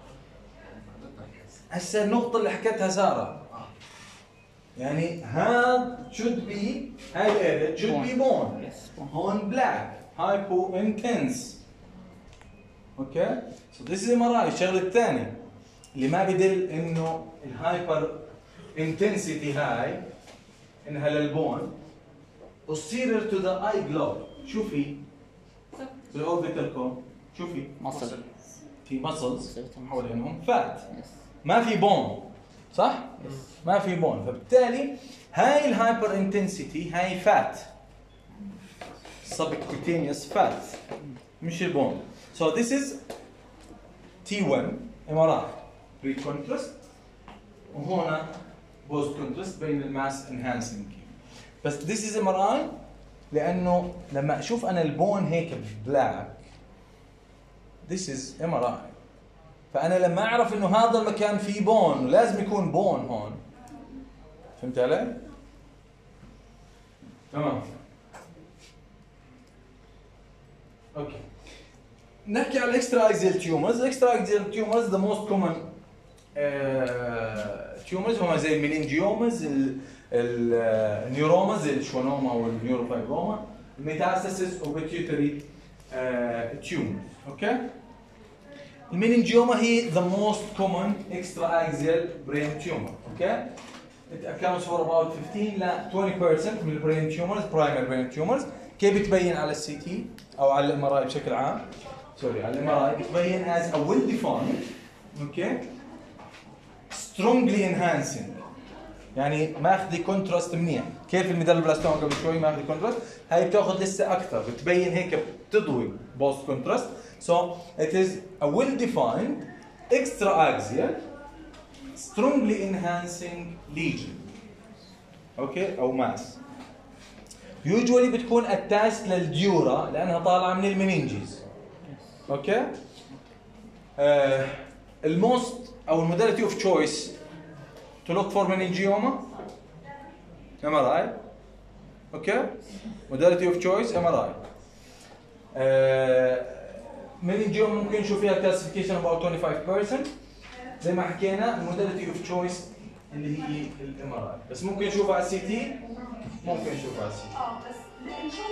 هسه النقطة اللي حكتها سارة. يعني هاد should be هاي الاريا should be bone. هون black hypo intense. اوكي؟ so this is MRI. الشغلة الثانية اللي ما بدل انه الهايبر انتنسيتي هاي انها للبون posterior to the eye globe شو في؟ في الاوربيتال كون شو في؟ مصل. في ماسلز حوالينهم فات ما في بون صح؟ ما في بون فبالتالي هاي الهايبر انتنسيتي هاي فات subcutaneous فات مش البون. So this is T1 MRI pre contrast وهنا post contrast بين الماس enhancing. بس this is MRI لانه لما اشوف انا البون هيك بلاك this is MRI فانا لما اعرف انه هذا المكان فيه بون ولازم يكون بون هون فهمت علي؟ تمام اوكي نحكي على الاكسترا اكزيال تيومرز. الاكسترا اكزيال تيومرز the most common تيومرز هم زي المينينجيومز النيوروماز الشوانوما والنيوروفايبروما الميتاستاسيس وبيتيوتري تيومرز. اوكي المينينجيوما هي the most common extra axial brain tumor. اوكي it accounts for about 15 ل 20% من البرين تيومرز primary brain tumors. كيف بتبين على السي تي او على الام ار اي بشكل عام؟ سوري على الام ار اي بتبين as a well defined اوكي strongly enhancing يعني ماخذي كونتراست منيح. كيف الميدالوبلاستوما قبل شوي ماخذي كونتراست هاي بتاخذ لسه اكثر بتبين هيك بتضوي بوست كونتراست. So it is a well defined extra axial strongly enhancing lesion اوكي او ماس. usually بتكون attached للديورا لانها طالعه من المننجيز. اوكي الموست او الموداليتي اوف تشويس to look for meningioma MRI. اوكي modality of choice MRI. meningioma ممكن نشوف فيها classification about 25% زي ما حكينا الموداليتي اوف تشويس اللي هي الام ار اي. بس ممكن نشوفها على السي تي ممكن نشوفها على السي تي بس ان شاء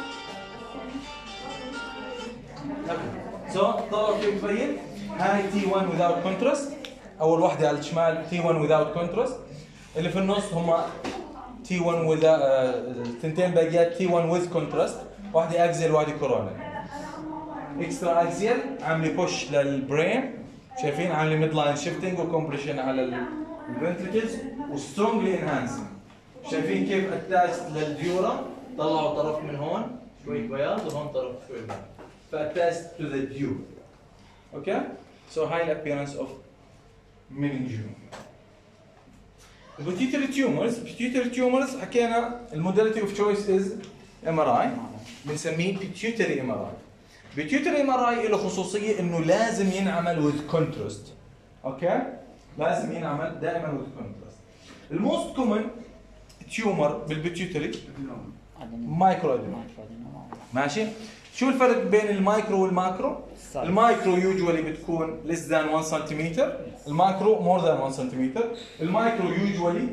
الله سو طلعوا كيف تبين هاي تي 1 without contrast. اول وحده على الشمال تي 1 without contrast اللي في النص هم تي 1 with الثنتين باقيات تي 1 with contrast واحده اكزيال واحده كورونا. اكسترا اكزيال عامله بوش للبرين شايفين عامله ميد لاين شيفتنج وكومبريشن على الفنتريكلز وسترونجلي انهانسنج. شايفين كيف اتاش للديورا طلعوا طرف من هون شوي بياض وهون طرف شوي بياض فاتاش تو ذا ديور. اوكي سو هاي الابيرنس اوف meningioma. pituitary tumors حكينا الموداليتي اوف تشويس از ام ار اي بنسميه pituitary MRI. pituitary MRI له خصوصيه انه لازم ينعمل with contrast. اوكي لازم ينعمل دائما with contrast. الموست كومن تيومر بالبيتيوتري مايكرو ادينوما. ماشي شو الفرق بين المايكرو والماكرو؟ المايكرو يوجوالي بتكون less than 1 سنتيمتر، الماكرو more than 1 سنتيمتر. المايكرو يوجوالي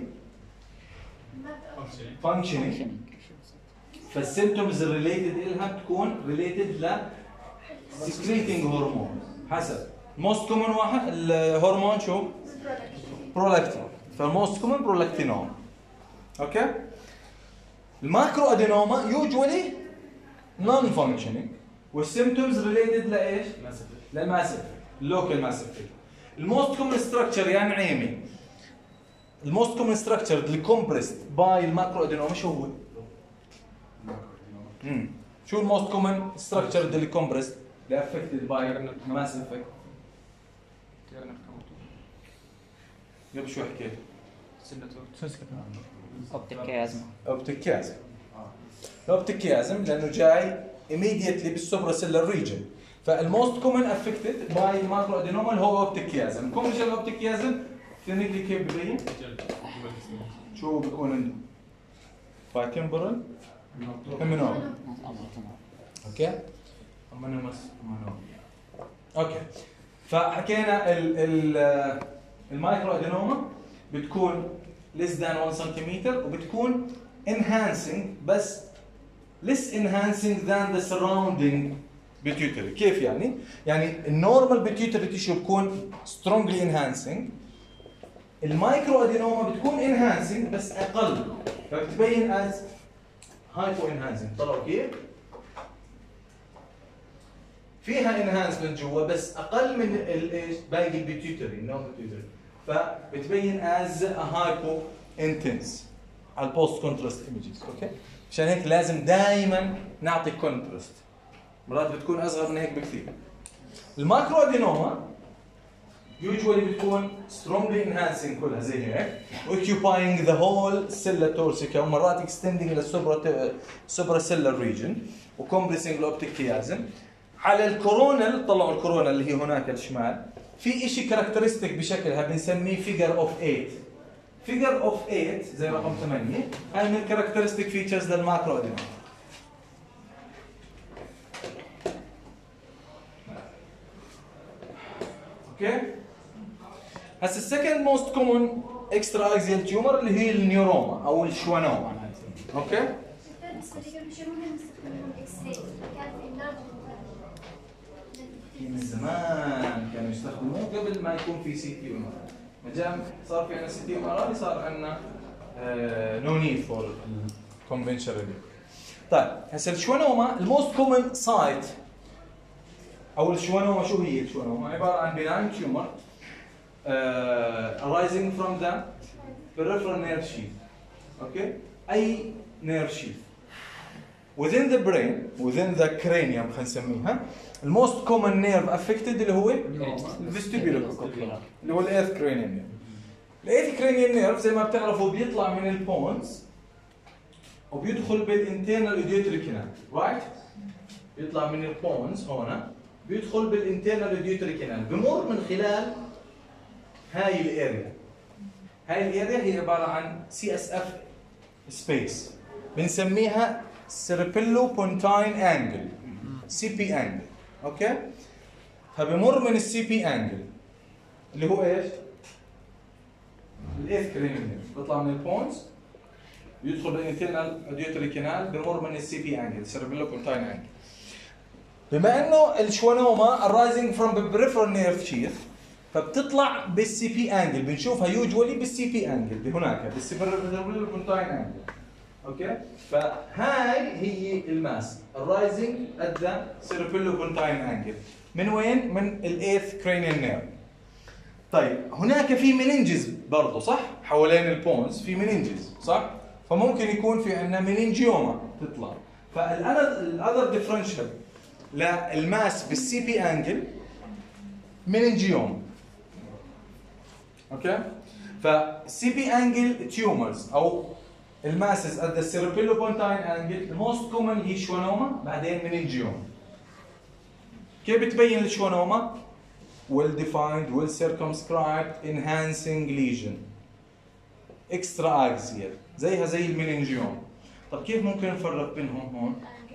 functioning فالسيمتومز ريليتد لها بتكون ريليتد ل secreting هرمون حسب موست كومن واحد الهرمون شو؟ برولاكتين فالموست كومن برولاكتينوم. اوكي الماكرو ادينوما يوجوالي نون فانكشنينج والسيمتومز ريليتد لايش؟ للماسف اللوكال ماسف. الموست كومن ستراكشر يا نعيمي الموست كومن ستراكشر اللي كومبريست باي الماكرو ادينوما شو هو؟ شو الموست كومن ستراكشر اللي كومبريست اللي افكتد باي ماسف افكت؟ قبل شو حكيت؟ اوبتيك كيازم. اوبتيك كيازم. اوبتيك كيازم لانه جاي immediately بالسوبراسيلر ريجن فالموست كومن افكتد باي ماكرو ادينوما اللي هو اوبتيك كيازم. كوميرشال اوبتيك كيازم كلينيكلي كيف ببين؟ شو بيكون عنده؟ بايتمبرال هيمينوما. اوكي؟ اوكي فحكينا المايكرو ادينوما بتكون less than 1 سنتيمتر وبتكون enhancing بس less enhancing than the surrounding pituitary. كيف يعني؟ يعني النورمال pituitary tissue بتكون strongly enhancing المايكرو ادينوما بتكون enhancing بس اقل فبتبين as هايبو انهانسنج. طلعوا كيف؟ فيها انهانسمنت جوا بس اقل من ايش؟ باقي البيتيوتري النون بيتيوتري، فبتبين از هايبو انتنس على البوست كونتراست ايمجز. اوكي؟ عشان هيك لازم دائما نعطي كونتراست، مرات بتكون اصغر من هيك بكثير. الماكرو ادينوما usually بتكون strongly enhancing كلها زي هيك occupying the whole cella torsica ومرات extending إلى supracellular region وcompressing الأوبتيك chiasm. على الكورونال، طلعوا الكورونا اللي هي هناك الشمال، في إشي كاركترستيك بشكلها بنسميه figure of 8. figure of 8 زي رقم 8 هاي من الكاركترستيك فيتشرز للماكرو ادينوما. اوكي؟ هسه السكند موست كومن اكسترا اكزيال تيومر اللي هي النيوروما او الشوانوما. اوكي؟ من زمان كانوا يستخدموه قبل ما يكون في سي تي ام ار. ما دام صار في عندنا سي تي ام ار صار عندنا نو نيد فور كونفنشنال. طيب هسه الشوانوما الموست كومن سايت او الشوانوما شو هي؟ الشوانوما عباره عن بناين تيومر arising from the peripheral nerve sheath. Okay? أي nerve sheath. Within the brain, within the cranium خلينا نسميها. الموست common nerve affected اللي هو vestibular اللي هو الإيرث cranium nerve. الإيرث cranium nerve زي ما بتعرفوا بيطلع من البونز وبيدخل بالinternal auditory canal. Right? بيطلع من البونز هنا بيدخل بالinternal auditory canal. بمر من خلال هاي الاريا. هاي الاريا هي عباره عن سي اس اف سبيس بنسميها سيربيلو بونتاين انجل سي بي انجل. اوكي؟ فبمر من السي بي انجل اللي هو ايش؟ الايث كرينيال بيطلع من البونز يدخل بالانترنال اوديوتري كانال بمر من السي بي انجل سيربيلو بونتاين انجل. بما انه الشوانوما arising from the peripheral nerve sheath فبتطلع بالسي بي انجل، بنشوفها يوجوالي بالسي بي انجل هناك بالسيربيلو بونتاين انجل. اوكي؟ فهاي هي الماس الرايزنج ات ذا سيربيلو بونتاين انجل. من وين؟ من الايث كرينيال نيرف. طيب هناك في مننجز برضه صح؟ حوالين البونز في مننجز صح؟ فممكن يكون في عندنا مننجيوما تطلع. فالاذر ديفرنشال للماس بالسي بي انجل مننجيوما. اوكي؟ فالسي بي انجل تيومرز او الماسز at the cerebellobontanine angle الموست كومن هي شوانوما بعدين مننجيوما. كيف بتبين الشوانوما؟ well defined well circumscribed enhancing lesion extra axial زيها زي المننجيوما. طب كيف ممكن نفرق بينهم هون؟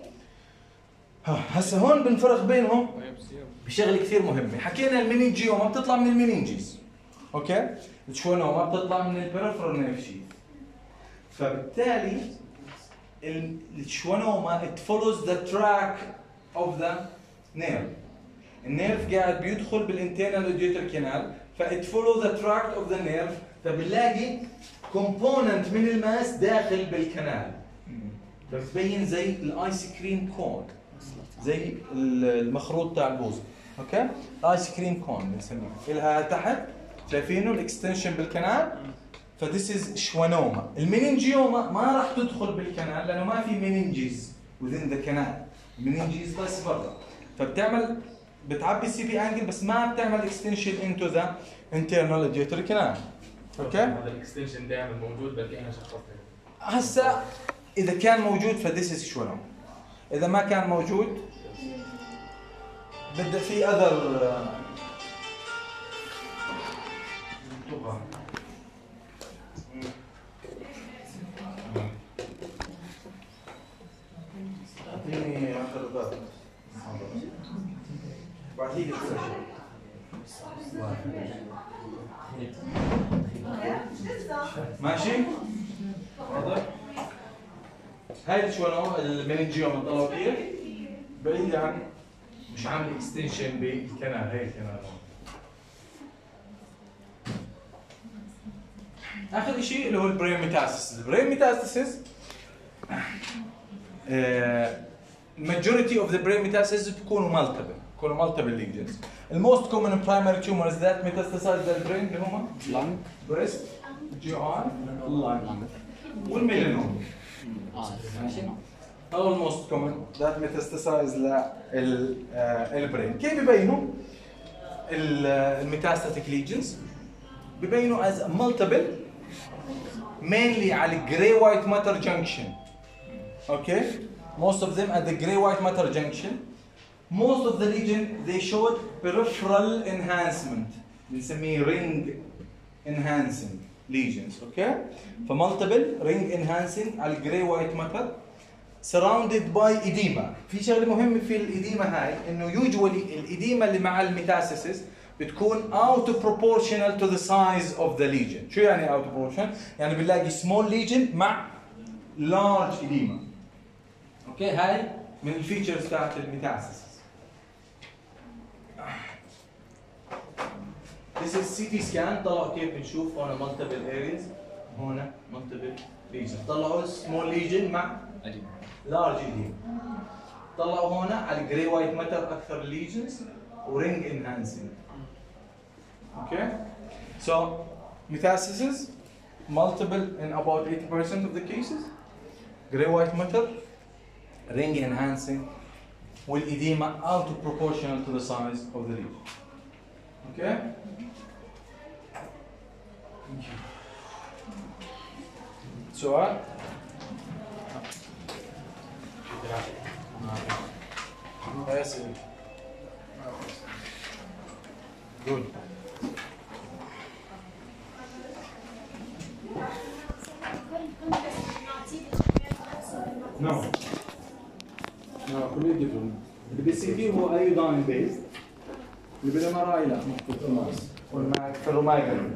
هسه هون بنفرق بينهم بشغله كثير مهمه. حكينا المننجيوما بتطلع من المننجيز. اوكي؟ الشوانوما بتطلع من البريفرال نيرف شيث. فبالتالي الشوانوما it follows the track of the nerve. النيرف قاعد بيدخل بالانترنال اوديوتر كانال فit follow the track of the nerve فبنلاقي component من الماس داخل بالكنال فبتبين زي الايس كريم كون زي المخروط تاع البوز. اوكي؟ الايس كريم كون بنسميها لها تحت شايفينه الاكستنشن بالكنال فديس از شوانوما. المننجيوما ما راح تدخل بالكنال لانه ما في مننجيز within the canal. مننجيز بس برا فبتعمل بتعبي سي بي انجل بس ما بتعمل اكستنشن انتو ذا انترنال اوديوتري كانال. اوكي؟ هذا الاكستنشن دائما موجود بلكي انا شخصت هسه اذا كان موجود فديس از شوانوما. اذا ما كان موجود بدأ في اذر اعطيني اخر باب بعد هيك ماشي؟ واضح؟ هاي الشوانوما المننجيوما طلعوا كيف؟ بعيد عن مش عامل اكستنشن بالكنال. هي الكنال اخر شيء اللي هو البرين ميتاستاسيس. البرين ميتاستاسيس majority of the brain metastases بيكونوا multiple lesions. The most common primary tumors that metastasize the brain اللي هما lung, breast, GI, lung والميلانوما. هذول الموست كومن ذات ميتاستاسايز للبرين. كيف ببينوا الميتاستاتيك ليجنز؟ ببينوا as multiple mainly على grey white matter junction. Okay, most of them at the grey white matter junction. Most of the lesion they showed peripheral enhancement. بنسميه ring enhancing lesions. Okay, فمultiple ring enhancing على grey white matter surrounded by edema. في شغله مهمه في الاديما هاي انه usually الاديما اللي مع الميتاسيسز بتكون out proportional to the size of the lesion. شو يعني out proportional؟ يعني بنلاقي small lesion مع large edema. اوكي هاي من الفيتشرز تاعت الميتاسيسز. This is CT scan. طلعوا كيف بنشوف هون multiple areas. هون multiple lesions. طلعوا small lesion مع large edema. طلعوا هون على grey white matter اكثر lesions و ring enhancing. Okay? So metastasis multiple in about 80% of the cases. Grey white matter, ring enhancing, will edema out proportional to the size of the lesion. Okay? Thank you. سؤال؟ أسئلة. Good. No. No, كله different. اللي بالسي تي هو ايودين بيست. اللي بالام ار اي لا مختلف. والفيرومايجرين.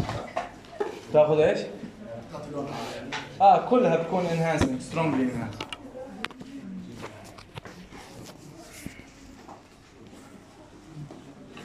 تاخذ ايش؟ كلها بتكون enhancing strongly enhancing.